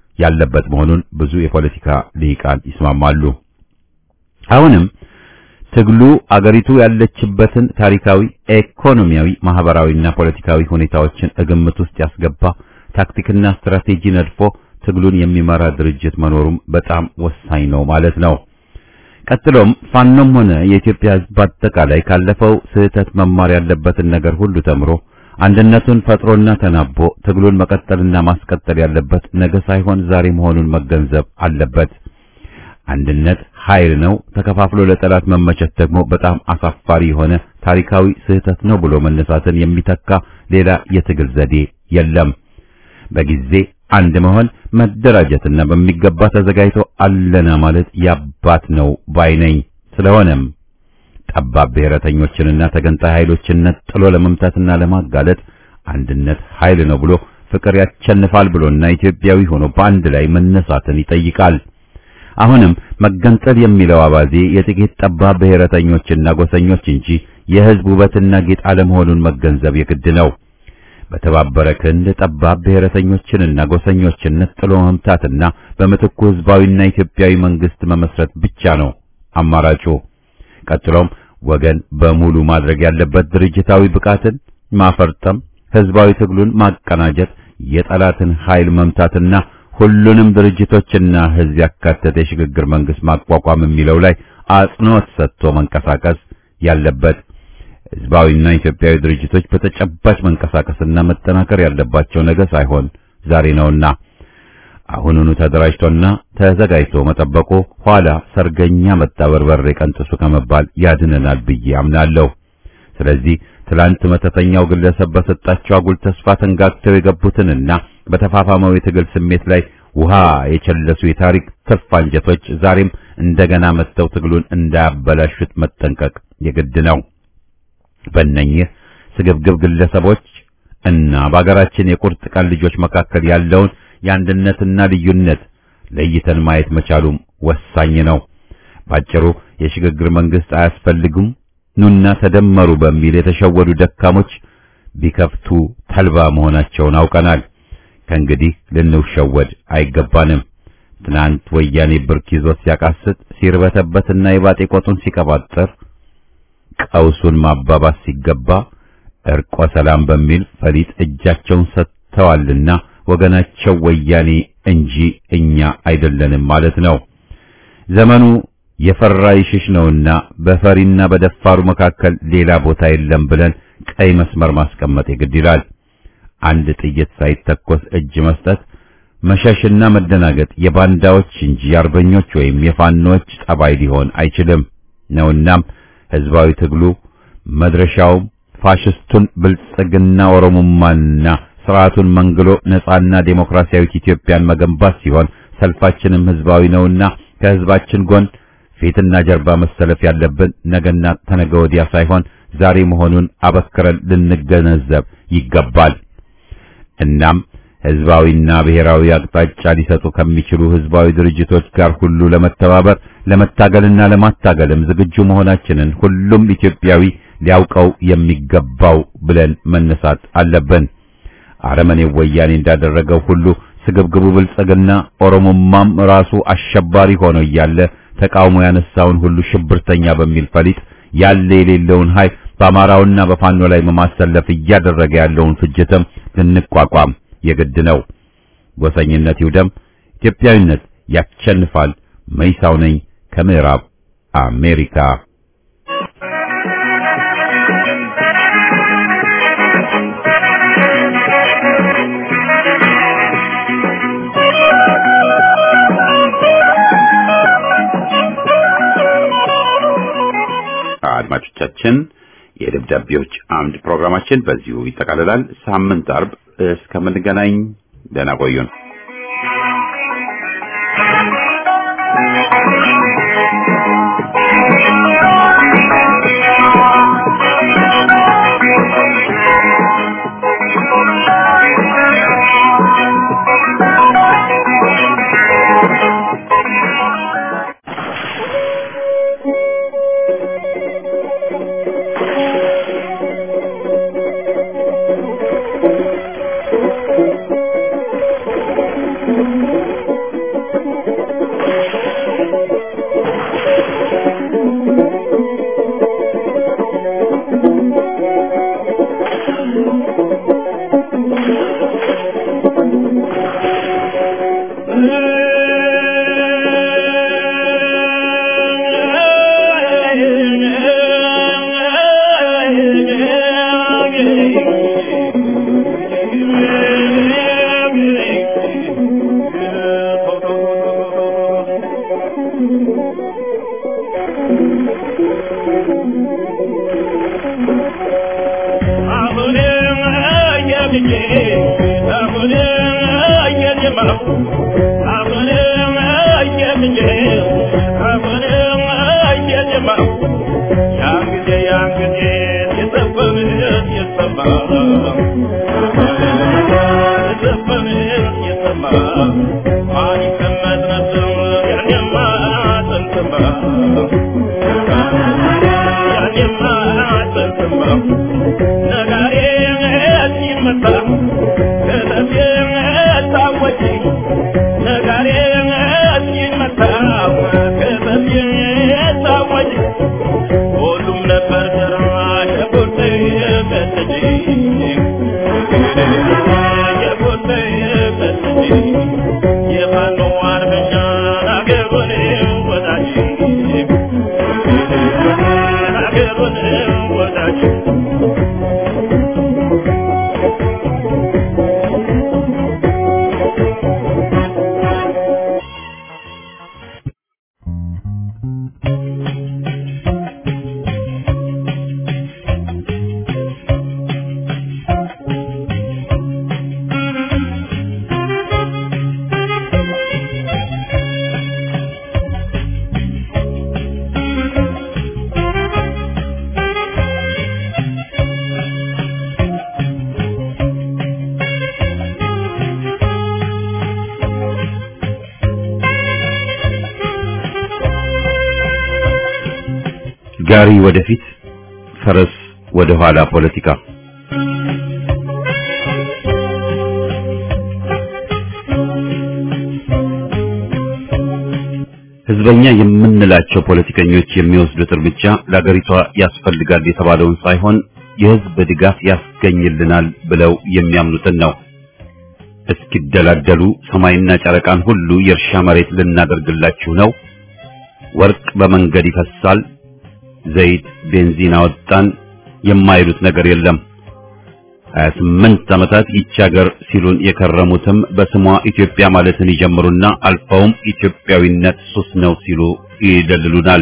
ያለበት መሆኑን ብዙ የፖለቲካ ሊቃን ይስማማሉ። አሁንም ትግሉ አገሪቱ ያለችበትን ታሪካዊ፣ ኢኮኖሚያዊ፣ ማህበራዊና ፖለቲካዊ ሁኔታዎችን ግምት ውስጥ ያስገባ ታክቲክና ስትራቴጂ ነድፎ ትግሉን የሚመራ ድርጅት መኖሩም በጣም ወሳኝ ነው ማለት ነው። ቀጥሎም ፋኖም ሆነ የኢትዮጵያ ሕዝብ በአጠቃላይ ካለፈው ስህተት መማር ያለበትን ነገር ሁሉ ተምሮ አንድነቱን ፈጥሮና ተናቦ ትግሉን መቀጠልና ማስቀጠል ያለበት ነገ ሳይሆን ዛሬ መሆኑን መገንዘብ አለበት። አንድነት ኃይል ነው፣ ተከፋፍሎ ለጠላት መመቸት ደግሞ በጣም አሳፋሪ የሆነ ታሪካዊ ስህተት ነው ብሎ መነሳትን የሚተካ ሌላ የትግል ዘዴ የለም። በጊዜ አንድ መሆን መደራጀትና በሚገባ ተዘጋጅቶ አለና ማለት ያባት ነው ባይነኝ። ስለሆነም ጠባብ ብሔረተኞችንና ተገንጣይ ኃይሎችን ነጥሎ ለመምታትና ለማጋለጥ አንድነት ኃይል ነው ብሎ ፍቅር ያቸንፋል ብሎና ኢትዮጵያዊ ሆኖ በአንድ ላይ መነሳትን ይጠይቃል። አሁንም መገንጠል የሚለው አባዜ የጥቂት ጠባብ ብሔረተኞችና ጎሰኞች እንጂ የሕዝብ ውበትና ጌጥ አለመሆኑን መገንዘብ የግድ ነው። በተባበረ ክንድ ጠባብ ብሔረተኞችንና ጎሰኞችን ነጥሎ መምታትና በምትኩ ሕዝባዊና ኢትዮጵያዊ መንግስት መመስረት ብቻ ነው አማራጩ። ቀጥሎም ወገን በሙሉ ማድረግ ያለበት ድርጅታዊ ብቃትን ማፈርጠም፣ ሕዝባዊ ትግሉን ማቀናጀት፣ የጠላትን ኃይል መምታትና ሁሉንም ድርጅቶችና ሕዝብ ያካተተ የሽግግር መንግስት ማቋቋም የሚለው ላይ አጽንኦት ሰጥቶ መንቀሳቀስ ያለበት። ሕዝባዊና ኢትዮጵያዊ ድርጅቶች በተጨባጭ መንቀሳቀስና መጠናከር ያለባቸው ነገ ሳይሆን ዛሬ ነውና አሁኑኑ ተደራጅቶና ተዘጋጅቶ መጠበቁ ኋላ ሰርገኛ መጣ በርበሬ ቀንጥሱ ከመባል ያድነናል ብዬ አምናለሁ። ስለዚህ ትላንት መተተኛው ግለሰብ በሰጣቸው አጉል ተስፋ ተንጋግተው የገቡትንና በተፋፋመው የትግል ስሜት ላይ ውሃ የቸለሱ የታሪክ ትርፍ አንጀቶች ዛሬም እንደገና መጥተው ትግሉን እንዳያበላሹት መጠንቀቅ የግድ ነው። በእነኚህ ስግብግብ ግለሰቦች እና በአገራችን የቁርጥ ቀን ልጆች መካከል ያለውን የአንድነትና ልዩነት ለይተን ማየት መቻሉም ወሳኝ ነው። ባጭሩ የሽግግር መንግስት አያስፈልግም ኑና ተደመሩ በሚል የተሸወዱ ደካሞች ቢከፍቱ ተልባ መሆናቸውን አውቀናል። ከእንግዲህ ልንሸወድ አይገባንም። ትናንት ወያኔ ብርክ ይዞት ሲያቃስት ሲርበተበትና የባጤ ቆጡን ሲቀባጥር ቀውሱን ማባባስ ሲገባ እርቆ ሰላም በሚል ፈሊጥ እጃቸውን ሰጥተዋልና ወገናቸው ወያኔ እንጂ እኛ አይደለንም ማለት ነው። ዘመኑ የፈራ ይሽሽ ነውና በፈሪና በደፋሩ መካከል ሌላ ቦታ የለም ብለን ቀይ መስመር ማስቀመጥ የግድ ይላል። አንድ ጥይት ሳይተኮስ እጅ መስጠት፣ መሸሽና መደናገጥ የባንዳዎች እንጂ የአርበኞች ወይም የፋኖች ጸባይ ሊሆን አይችልም ነውናም ሕዝባዊ ትግሉ መድረሻው ፋሽስቱን ብልጽግና ኦሮሞማና ስርዓቱን መንግሎ ነጻና ዴሞክራሲያዊት ኢትዮጵያን መገንባት ሲሆን ሰልፋችንም ሕዝባዊ ነውና ከሕዝባችን ጎን ፊትና ጀርባ መሰለፍ ያለብን ነገና ተነገ ወዲያ ሳይሆን ዛሬ መሆኑን አበክረን ልንገነዘብ ይገባል። እናም ሕዝባዊና ብሔራዊ አቅጣጫ ሊሰጡ ከሚችሉ ሕዝባዊ ድርጅቶች ጋር ሁሉ ለመተባበር ለመታገልና ለማታገልም ዝግጁ መሆናችንን ሁሉም ኢትዮጵያዊ ሊያውቀው የሚገባው ብለን መነሳት አለብን። አረመኔው ወያኔ እንዳደረገው ሁሉ ስግብግቡ ብልጽግና ኦሮሞማም ራሱ አሸባሪ ሆኖ እያለ ተቃውሞ ያነሳውን ሁሉ ሽብርተኛ በሚል ፈሊጥ ያለ የሌለውን ኃይል በአማራውና በፋኖ ላይ በማሰለፍ እያደረገ ያለውን ፍጅትም ልንቋቋም የግድ ነው። ጎሰኝነት ይውደም፣ ኢትዮጵያዊነት ያሸንፋል። መይሳው ነኝ ከምዕራብ አሜሪካ። አድማጮቻችን የደብዳቤዎች አምድ ፕሮግራማችን በዚሁ ይጠቃልላል። ሳምንት አርብ እስከምንገናኝ ደህና ቆዩን። ጋሪ ወደፊት ፈረስ ወደ ኋላ ፖለቲካ ህዝበኛ የምንላቸው ፖለቲከኞች የሚወስዱት እርምጃ ለሀገሪቷ ያስፈልጋል የተባለውን ሳይሆን የህዝብ ድጋፍ ያስገኝልናል ብለው የሚያምኑትን ነው። እስኪደላደሉ ሰማይና ጨረቃን ሁሉ የእርሻ መሬት ልናደርግላችሁ ነው፣ ወርቅ በመንገድ ይፈሳል፣ ዘይት ቤንዚን አወጣን የማይሉት ነገር የለም። 28 ዓመታት ይህች ሀገር ሲሉን የከረሙትም በስሟ ኢትዮጵያ ማለትን ይጀምሩና አልፈውም ኢትዮጵያዊነት ሱስ ነው ሲሉ ይደልሉናል።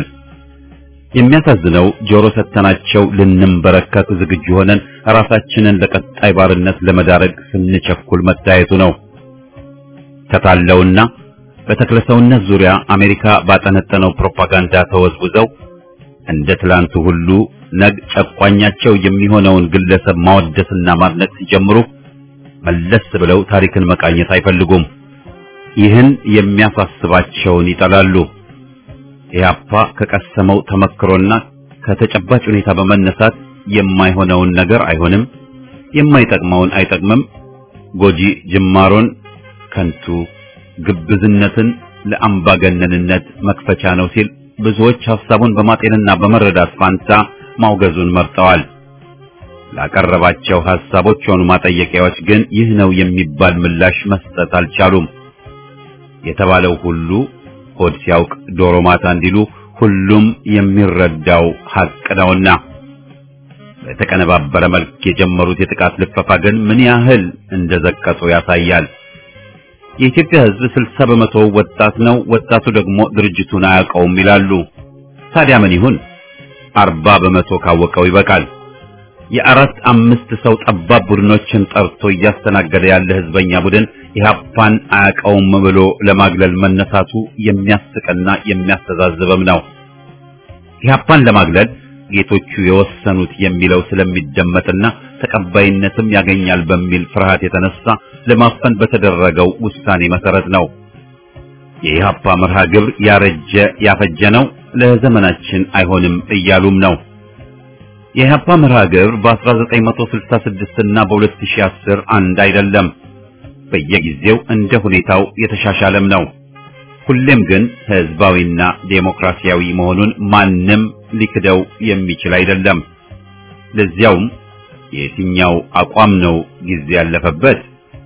የሚያሳዝነው ጆሮ ሰተናቸው ልንንበረከክ ዝግጁ ሆነን ራሳችንን ለቀጣይ ባርነት ለመዳረግ ስንቸኩል መታየቱ ነው። ተታለውና በተክለሰውነት ዙሪያ አሜሪካ ባጠነጠነው ፕሮፓጋንዳ ተወዝውዘው እንደ ትላንቱ ሁሉ ነግ ጨቋኛቸው የሚሆነውን ግለሰብ ማወደስና ማድነቅ ሲጀምሩ መለስ ብለው ታሪክን መቃኘት አይፈልጉም። ይህን የሚያሳስባቸውን ይጠላሉ። ኢህአፓ ከቀሰመው ተመክሮና ከተጨባጭ ሁኔታ በመነሳት የማይሆነውን ነገር አይሆንም፣ የማይጠቅመውን አይጠቅምም፣ ጎጂ ጅማሮን ከንቱ ግብዝነትን ለአምባገነንነት መክፈቻ ነው ሲል ብዙዎች ሐሳቡን በማጤንና በመረዳት ፋንታ ማውገዙን መርጠዋል። ላቀረባቸው ሐሳቦች ሆኑ ማጠየቂያዎች ግን ይህ ነው የሚባል ምላሽ መስጠት አልቻሉም። የተባለው ሁሉ ሆድ ሲያውቅ ዶሮ ማታ እንዲሉ ሁሉም የሚረዳው ሐቅ ነውና በተቀነባበረ መልክ የጀመሩት የጥቃት ልፈፋ ግን ምን ያህል እንደዘቀጡ ያሳያል። የኢትዮጵያ ሕዝብ 60 በመቶ ወጣት ነው፣ ወጣቱ ደግሞ ድርጅቱን አያውቀውም ይላሉ። ታዲያ ምን ይሁን? 40 በመቶ ካወቀው ይበቃል። የአራት አምስት ሰው ጠባብ ቡድኖችን ጠርቶ እያስተናገደ ያለ ህዝበኛ ቡድን ኢህአፓን አያውቀውም ብሎ ለማግለል መነሳቱ የሚያስቀና የሚያስተዛዝብም ነው። ኢህአፓን ለማግለል ጌቶቹ የወሰኑት የሚለው ስለሚደመጥና ተቀባይነትም ያገኛል በሚል ፍርሃት የተነሳ ለማፈን በተደረገው ውሳኔ መሰረት ነው። የኢህአፓ መርሃ ግብር ያረጀ ያፈጀ ነው፣ ለዘመናችን አይሆንም እያሉም ነው። የኢህአፓ መርሃ ግብር በ1966 እና በ2010 አንድ አይደለም። በየጊዜው እንደ ሁኔታው የተሻሻለም ነው። ሁሌም ግን ህዝባዊና ዴሞክራሲያዊ መሆኑን ማንም ሊክደው የሚችል አይደለም። ለዚያውም የትኛው አቋም ነው ጊዜ ያለፈበት?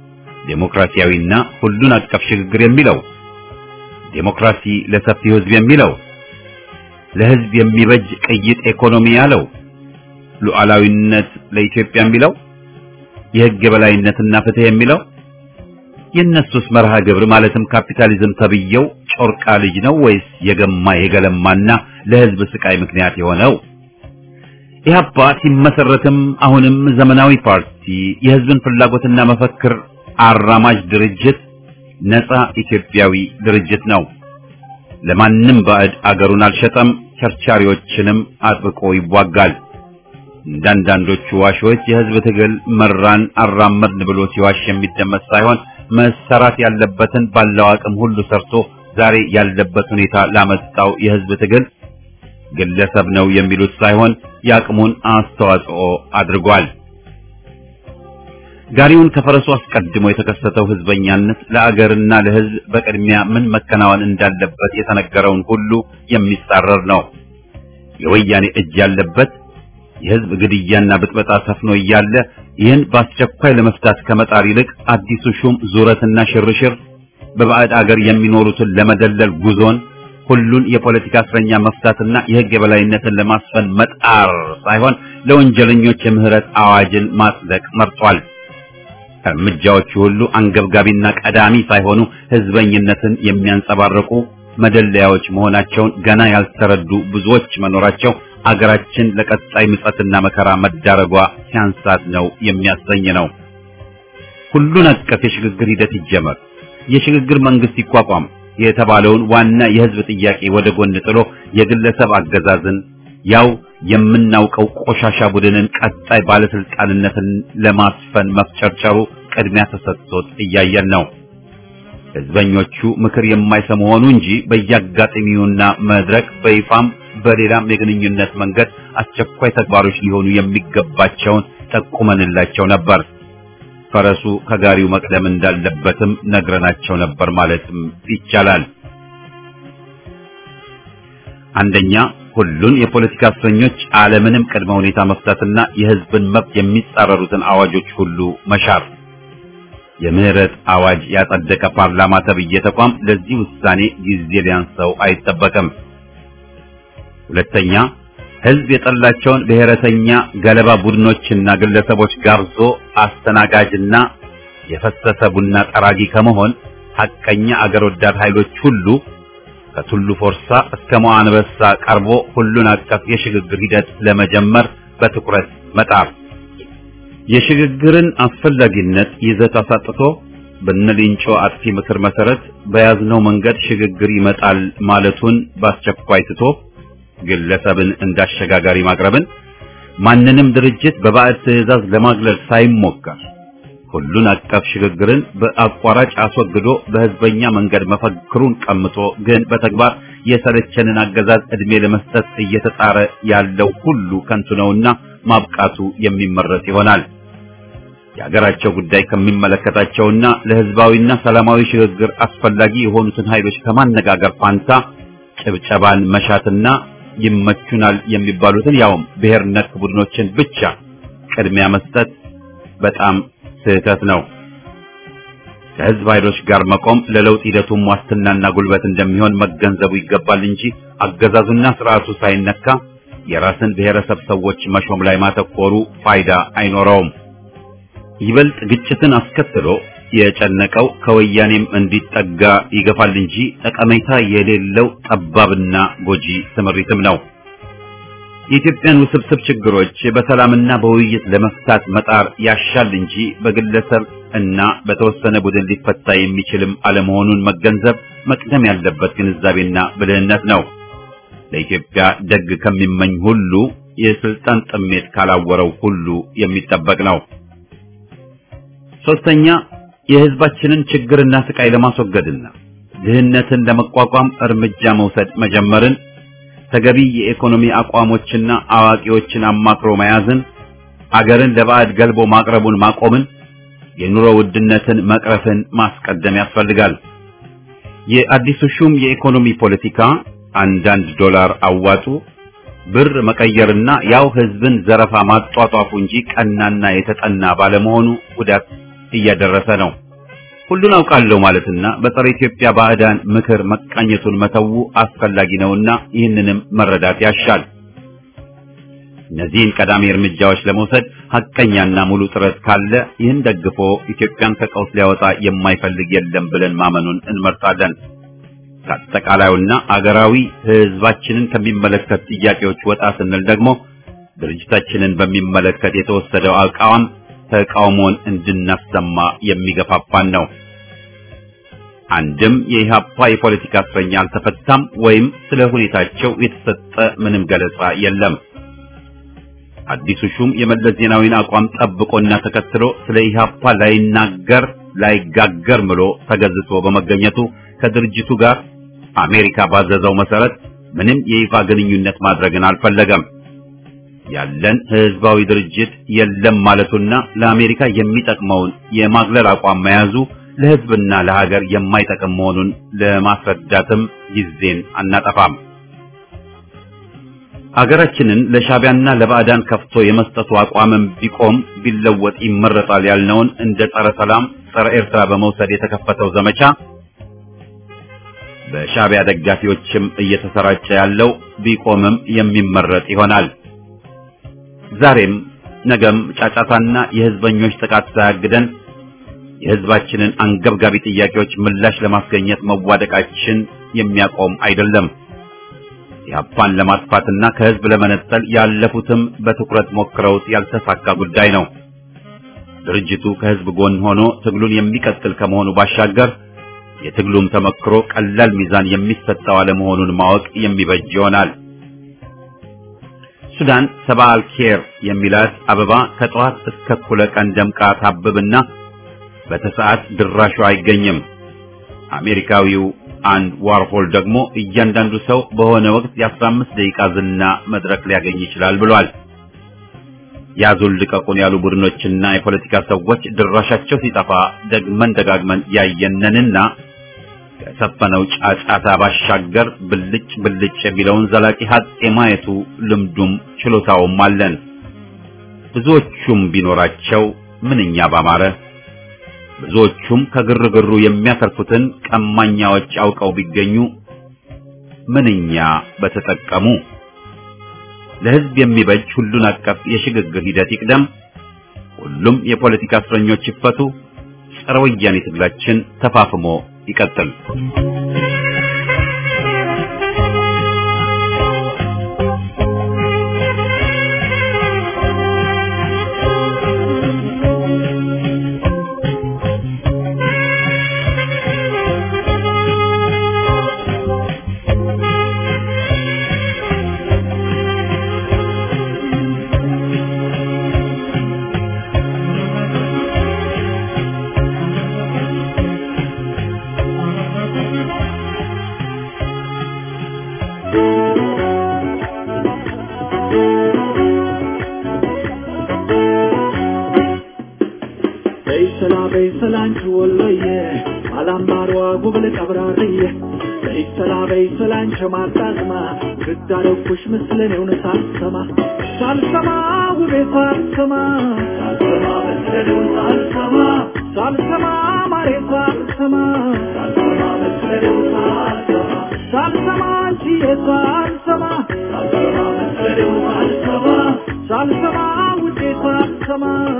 ዴሞክራሲያዊና ሁሉን አቀፍ ሽግግር የሚለው፣ ዴሞክራሲ ለሰፊው ሕዝብ የሚለው፣ ለሕዝብ የሚበጅ ቅይጥ ኢኮኖሚ ያለው፣ ሉዓላዊነት ለኢትዮጵያ የሚለው፣ የሕግ የበላይነትና ፍትህ የሚለው የነሱስ መርሃ ግብር ማለትም ካፒታሊዝም ተብየው ጮርቃ ልጅ ነው ወይስ የገማ የገለማና ለሕዝብ ስቃይ ምክንያት የሆነው? ኢህአፓ ሲመሰረትም አሁንም ዘመናዊ ፓርቲ፣ የሕዝብን ፍላጎትና መፈክር አራማጅ ድርጅት፣ ነፃ ኢትዮጵያዊ ድርጅት ነው። ለማንም ባዕድ አገሩን አልሸጠም፣ ቸርቻሪዎችንም አጥብቆ ይዋጋል። እንዳንዳንዶቹ ዋሾች የሕዝብ ትግል መራን አራመድን ብሎ ሲዋሽ የሚደመጥ ሳይሆን መሰራት ያለበትን ባለው አቅም ሁሉ ሰርቶ ዛሬ ያለበት ሁኔታ ላመጣው የሕዝብ ትግል ግለሰብ ነው የሚሉት ሳይሆን የአቅሙን አስተዋጽኦ አድርጓል። ጋሪውን ከፈረሱ አስቀድሞ የተከሰተው ሕዝበኛነት ለአገርና ለሕዝብ በቅድሚያ ምን መከናወን እንዳለበት የተነገረውን ሁሉ የሚጻረር ነው። የወያኔ እጅ ያለበት የሕዝብ ግድያና ብጥበጣ ሰፍኖ እያለ ይህን በአስቸኳይ ለመፍታት ከመጣር ይልቅ አዲሱ ሹም ዙረትና ሽርሽር፣ በባዕድ አገር የሚኖሩትን ለመደለል ጉዞን፣ ሁሉን የፖለቲካ እስረኛ መፍታትና የሕግ የበላይነትን ለማስፈን መጣር ሳይሆን ለወንጀለኞች የምህረት አዋጅን ማጽደቅ መርጧል። እርምጃዎቹ ሁሉ አንገብጋቢና ቀዳሚ ሳይሆኑ ሕዝበኝነትን የሚያንጸባርቁ መደለያዎች መሆናቸውን ገና ያልተረዱ ብዙዎች መኖራቸው አገራችን ለቀጣይ ምጸትና መከራ መዳረጓ ሲያንሳት ነው የሚያሰኝ ነው። ሁሉን አቀፍ የሽግግር ሂደት ይጀመር፣ የሽግግር መንግስት ይቋቋም የተባለውን ዋና የሕዝብ ጥያቄ ወደ ጎን ጥሎ የግለሰብ አገዛዝን ያው የምናውቀው ቆሻሻ ቡድንን ቀጣይ ባለስልጣንነትን ለማስፈን መፍጨርጨሩ ቅድሚያ ተሰጥቶት እያየን ነው። ሕዝበኞቹ ምክር የማይሰሙ ሆኑ እንጂ በየአጋጣሚውና መድረክ በይፋም በሌላም የግንኙነት መንገድ አስቸኳይ ተግባሮች ሊሆኑ የሚገባቸውን ጠቁመንላቸው ነበር። ፈረሱ ከጋሪው መቅደም እንዳለበትም ነግረናቸው ነበር ማለትም ይቻላል። አንደኛ፣ ሁሉን የፖለቲካ እስረኞች አለምንም ቅድመ ሁኔታ መፍታትና የሕዝብን መብት የሚጻረሩትን አዋጆች ሁሉ መሻር። የምህረት አዋጅ ያጸደቀ ፓርላማ ተብዬ ተቋም ለዚህ ውሳኔ ጊዜ ሊያንሰው አይጠበቅም። ሁለተኛ፣ ሕዝብ የጠላቸውን ብሔረተኛ ገለባ ቡድኖችና ግለሰቦች ጋብዞ አስተናጋጅና የፈሰሰ ቡና ጠራጊ ከመሆን ሐቀኛ አገር ወዳድ ኃይሎች ሁሉ ከቱሉ ፎርሳ እስከ መዋንበሳ ቀርቦ ሁሉን አቀፍ የሽግግር ሂደት ለመጀመር በትኩረት መጣር። የሽግግርን አስፈላጊነት ይዘት አሳጥቶ በነሊንጮ አጥፊ ምክር መሰረት በያዝነው መንገድ ሽግግር ይመጣል ማለቱን በአስቸኳይ ትቶ ግለሰብን እንዳሸጋጋሪ ማቅረብን፣ ማንንም ድርጅት በባዕድ ትዕዛዝ ለማግለል ሳይሞከር ሁሉን አቀፍ ሽግግርን በአቋራጭ አስወግዶ በሕዝበኛ መንገድ መፈክሩን ቀምቶ ግን በተግባር የሰለቸንን አገዛዝ ዕድሜ ለመስጠት እየተጣረ ያለው ሁሉ ከንቱ ነውና ማብቃቱ የሚመረጥ ይሆናል። የሀገራቸው ጉዳይ ከሚመለከታቸውና ለሕዝባዊና ሰላማዊ ሽግግር አስፈላጊ የሆኑትን ኃይሎች ከማነጋገር ፋንታ ጭብጨባን መሻትና ይመቹናል የሚባሉትን ያውም ብሔር ነክ ቡድኖችን ብቻ ቅድሚያ መስጠት በጣም ስህተት ነው። ከሕዝብ ኃይሎች ጋር መቆም ለለውጥ ሂደቱም ዋስትናና ጉልበት እንደሚሆን መገንዘቡ ይገባል እንጂ አገዛዙና ስርዓቱ ሳይነካ የራስን ብሔረሰብ ሰዎች መሾም ላይ ማተኮሩ ፋይዳ አይኖረውም። ይበልጥ ግጭትን አስከትሎ የጨነቀው ከወያኔም እንዲጠጋ ይገፋል እንጂ ጠቀሜታ የሌለው ጠባብና ጎጂ ስምሪትም ነው። የኢትዮጵያን ውስብስብ ችግሮች በሰላምና በውይይት ለመፍታት መጣር ያሻል እንጂ በግለሰብ እና በተወሰነ ቡድን ሊፈታ የሚችልም አለመሆኑን መገንዘብ መቅደም ያለበት ግንዛቤና ብልህነት ነው። ለኢትዮጵያ ደግ ከሚመኝ ሁሉ የስልጣን ጥሜት ካላወረው ሁሉ የሚጠበቅ ነው። ሶስተኛ፣ የሕዝባችንን ችግርና ስቃይ ለማስወገድና ድህነትን ለመቋቋም እርምጃ መውሰድ መጀመርን፣ ተገቢ የኢኮኖሚ አቋሞችና አዋቂዎችን አማክሮ መያዝን፣ አገርን ለባዕድ ገልቦ ማቅረቡን ማቆምን፣ የኑሮ ውድነትን መቅረፍን ማስቀደም ያስፈልጋል። የአዲሱ ሹም የኢኮኖሚ ፖለቲካ አንዳንድ ዶላር አዋጡ፣ ብር መቀየርና ያው ሕዝብን ዘረፋ ማጧጧፉ እንጂ ቀናና የተጠና ባለመሆኑ ጉዳት እያደረሰ ነው። ሁሉን አውቃለሁ ማለትና በፀረ ኢትዮጵያ ባዕዳን ምክር መቃኘቱን መተው አስፈላጊ ነውና ይህንንም መረዳት ያሻል። እነዚህን ቀዳሚ እርምጃዎች ለመውሰድ ሐቀኛና ሙሉ ጥረት ካለ ይህን ደግፎ ኢትዮጵያን ከቀውስ ሊያወጣ የማይፈልግ የለም ብለን ማመኑን እንመርጣለን። ከአጠቃላዩና አገራዊ ህዝባችንን ከሚመለከት ጥያቄዎች ወጣ ስንል ደግሞ ድርጅታችንን በሚመለከት የተወሰደው አቋም ተቃውሞን እንድናሰማ የሚገፋፋን ነው። አንድም የኢህአፓ የፖለቲካ እስረኛ አልተፈታም ወይም ስለ ሁኔታቸው የተሰጠ ምንም ገለጻ የለም። አዲሱ ሹም የመለስ ዜናዊን አቋም ጠብቆና ተከትሎ ስለ ኢህአፓ ላይጋገር ምሎ ተገዝቶ በመገኘቱ ከድርጅቱ ጋር አሜሪካ ባዘዘው መሰረት ምንም የይፋ ግንኙነት ማድረግን አልፈለገም። ያለን ህዝባዊ ድርጅት የለም ማለቱና ለአሜሪካ የሚጠቅመውን የማግለል አቋም መያዙ ለህዝብና ለሀገር የማይጠቅም መሆኑን ለማስረዳትም ጊዜን አናጠፋም። ሀገራችንን ለሻቢያና ለባዕዳን ከፍቶ የመስጠቱ አቋምም ቢቆም ቢለወጥ ይመረጣል ያልነውን እንደ ጸረ ሰላም ጸረ ኤርትራ በመውሰድ የተከፈተው ዘመቻ በሻቢያ ደጋፊዎችም እየተሰራጨ ያለው ቢቆምም የሚመረጥ ይሆናል። ዛሬም ነገም ጫጫታና የህዝበኞች ጥቃት ሳያግደን የህዝባችንን አንገብጋቢ ጥያቄዎች ምላሽ ለማስገኘት መዋደቃችን የሚያቆም አይደለም። ኢህአፓን ለማጥፋትና ከህዝብ ለመነጠል ያለፉትም በትኩረት ሞክረውት ያልተሳካ ጉዳይ ነው። ድርጅቱ ከህዝብ ጎን ሆኖ ትግሉን የሚቀጥል ከመሆኑ ባሻገር የትግሉም ተመክሮ ቀላል ሚዛን የሚሰጠው አለመሆኑን ማወቅ የሚበጅ ይሆናል። ሱዳን ሰባል ኬር የሚላት አበባ ከጧት እስከ እኩለ ቀን ደምቃ ታብብና በተሰዓት ድራሹ አይገኝም። አሜሪካዊው አንድ ዋርሆል ደግሞ እያንዳንዱ ሰው በሆነ ወቅት የ15 ደቂቃ ዝና መድረክ ሊያገኝ ይችላል ብሏል። ያዙል ልቀቁን ያሉ ቡድኖችና የፖለቲካ ሰዎች ድራሻቸው ሲጠፋ ደግመን ያየነንና ከሰፈነው ጫጫታ ባሻገር ብልጭ የሚለውን ዘላቂ ሀቅ የማየቱ ልምዱም ችሎታውም አለን። ብዙዎቹም ቢኖራቸው ምንኛ ባማረ። ብዙዎቹም ከግርግሩ የሚያተርፉትን ቀማኛዎች አውቀው ቢገኙ ምንኛ በተጠቀሙ። ለህዝብ የሚበጅ ሁሉን አቀፍ የሽግግር ሂደት ይቅደም። ሁሉም የፖለቲካ እስረኞች ይፈቱ። ጸረ ወያኔ ትግላችን ተፋፍሞ ይቀጥል። በይሰላንቹ ወሎዬ አላምባሯ ጉብል ቀብራርዬ በይሰላንቹ ማጣዝማ ግዳረኩሽ ምስለኔውን ሳልሰማ ውቤ ሳልሰማ ምስለኔውን ሳልሰማ ማሬ ሳልሰማ ምስለኔውን ሳልሰማ አንቺዬ ሳልሰማ ምስለኔውን ሳልሰማ ውዴ ሳልሰማ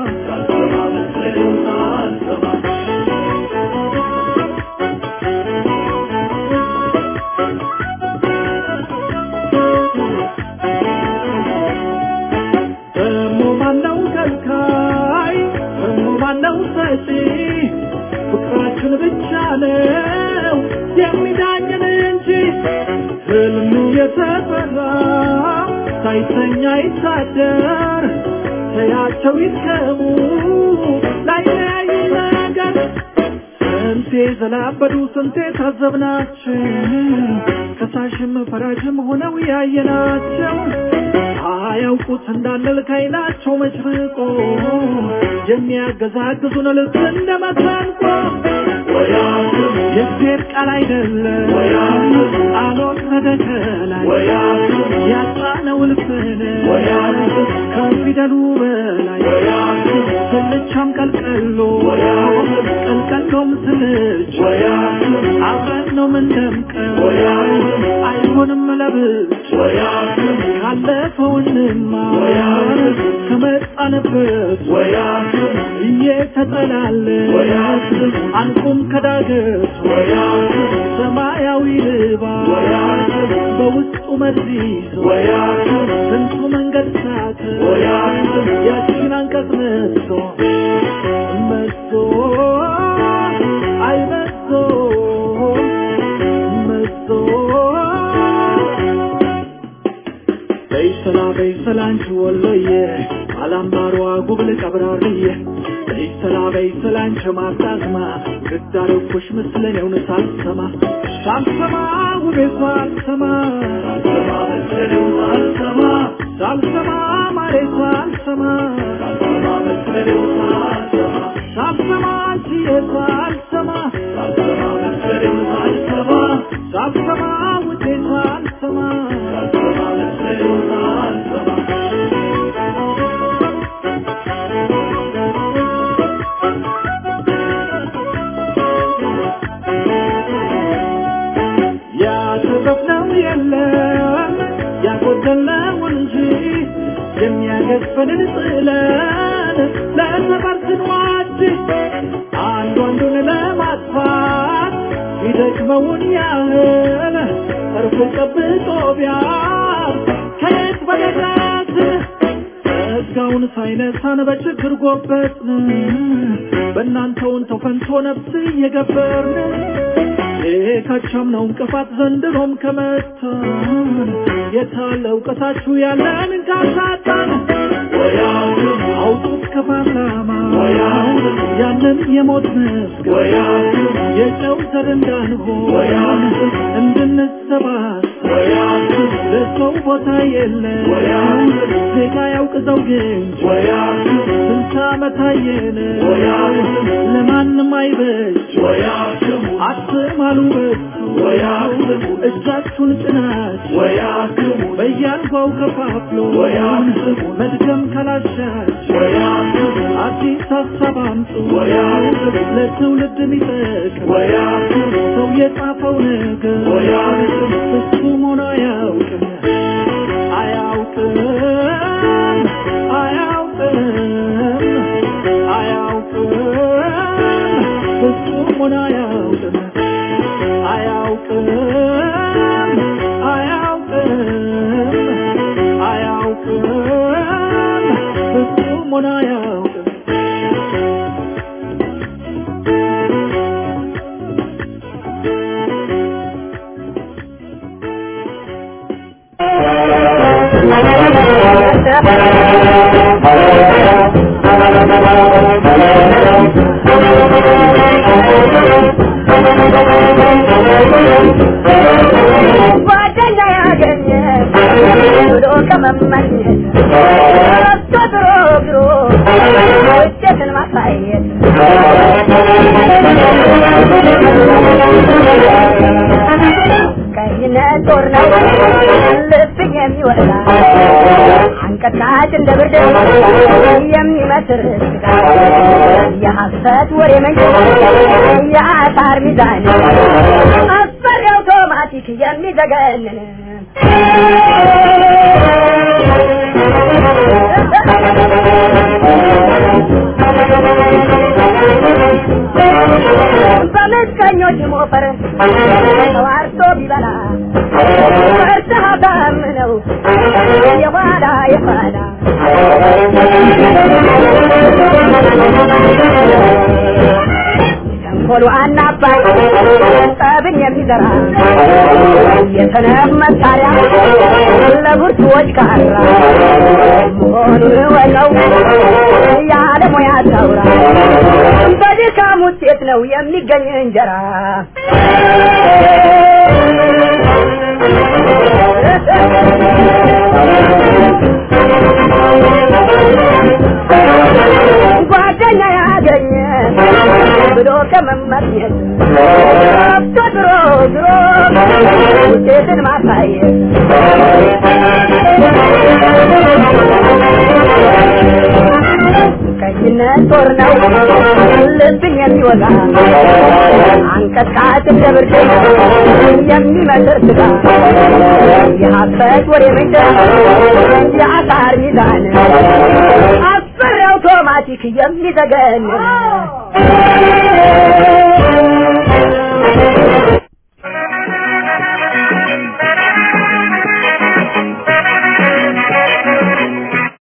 ፍቅራችን ብቻ ነው የሚዳኝን እንጂ ህልም የተፈራ ሳይተኛ ይታደር ተያቸው ይትከሙ ላይለያይ ነገር ስንቴ ዘላበዱ ስንቴ ታዘብናቸው ከሳሽም ፈራጅም ሆነው ያየናቸው አያውቁት እንዳለል ከይናቸው መችርቆ የሚያገዛግዙን ልክ እንደ መሰንቆ የእግዚአብሔር ቃል አይደለም አልወረደ ከላይ ያጣነው ልፍን ከፊደሉ በላይ ስልቻም ቀልቀሎ ትልጅ አብረን ነው ምንደምቀው አይሆንም ለብቻ ካለፈው እንማር ከመጣንበት እየተጠላለን አንቁም ከዳገት ሰማያዊ ልባስ በውስጡ መርዝ ይዞ ስንቱ መንገድ ሳተ ያችን አንቀጽ መሶ አይ መሶ በይሰላንች ወሎዬ አላምባሯ ጉብል ቀብራርዬ በይሰላንች ማታዝማ ግዳረኩሽ መስለኔውን ሳልሰማ ውቤ ሳልሰማ ማሬ ሳልሰማ አንቺዬ ሳልሰማ ውዴ ሳልሰማ ያተረፍነው የለም ያጎደልነው እንጂ የሚያገዝፈንን ጥለን ለሰፈር ስንዋድ አንዱን ለማጥፋት ይደክመውን ያህል እርፍ ጠብቆ ቢያር ከየት በደረስ ጸጋውን ሳይነሳን በችግር ጎበጥን በእናንተውን ተፈንቶ ነፍስ እየገበርን ካቻምነው እንቅፋት ዘንድሮም ከመታን የታለ እውቀታችሁ ያለን ካሳጣን አውጡት ከፓርላማ ያንን የሞት መስገን የጨው ዘር እንዳንሆን እንድንሰባሰብ ለሰው ቦታ የለም ዜጋ ያውቅ ዘውግ እንጂ ስንት ዓመት አየን ለማንም አይበጅ አትማሉ በሱ እጃችሁን ጭናችሁ በያልባው ከፋፍሎ መድገም ካላሻችሁ አዲስ ሀሳብ አምጡ ለትውልድ የሚጠቅም ሰው የጻፈው ነገር ፍጹም ሆኖ አያውቅም ፍጹም ሆኖ አያውቅም ፍጹም ሆኖ አያውቅም የሐሰት ወሬ መንገድ የአሳር ሚዛን አስፈሪ አውቶማቲክ የሚዘገንን በምቀኞች ሞፈር ተዋርቶ ቢበላ ፈርተሃታም ነው የኋላ ተንኮሉ አናባይ ጠብን የሚዘራ የተነፍ መሳሪያ ለብርቱዎች ካራ መሆኑን ወቀው ያለ ሙያ ታውራ በድካም ውጤት ነው የሚገኝ እንጀራ ጓደኛ ያገኘ ብሎ ከመመኘት ድሮ ውጤትን ማሳየት ቀይነ ጀግንነት ጦር ነው ልብን የሚወጋ አንቀጥቃጭ ደብር የሚመስር ስጋ የሀሰት ወሬ መንደር የአሳር ሚዛን አስፈሪ አውቶማቲክ የሚዘገን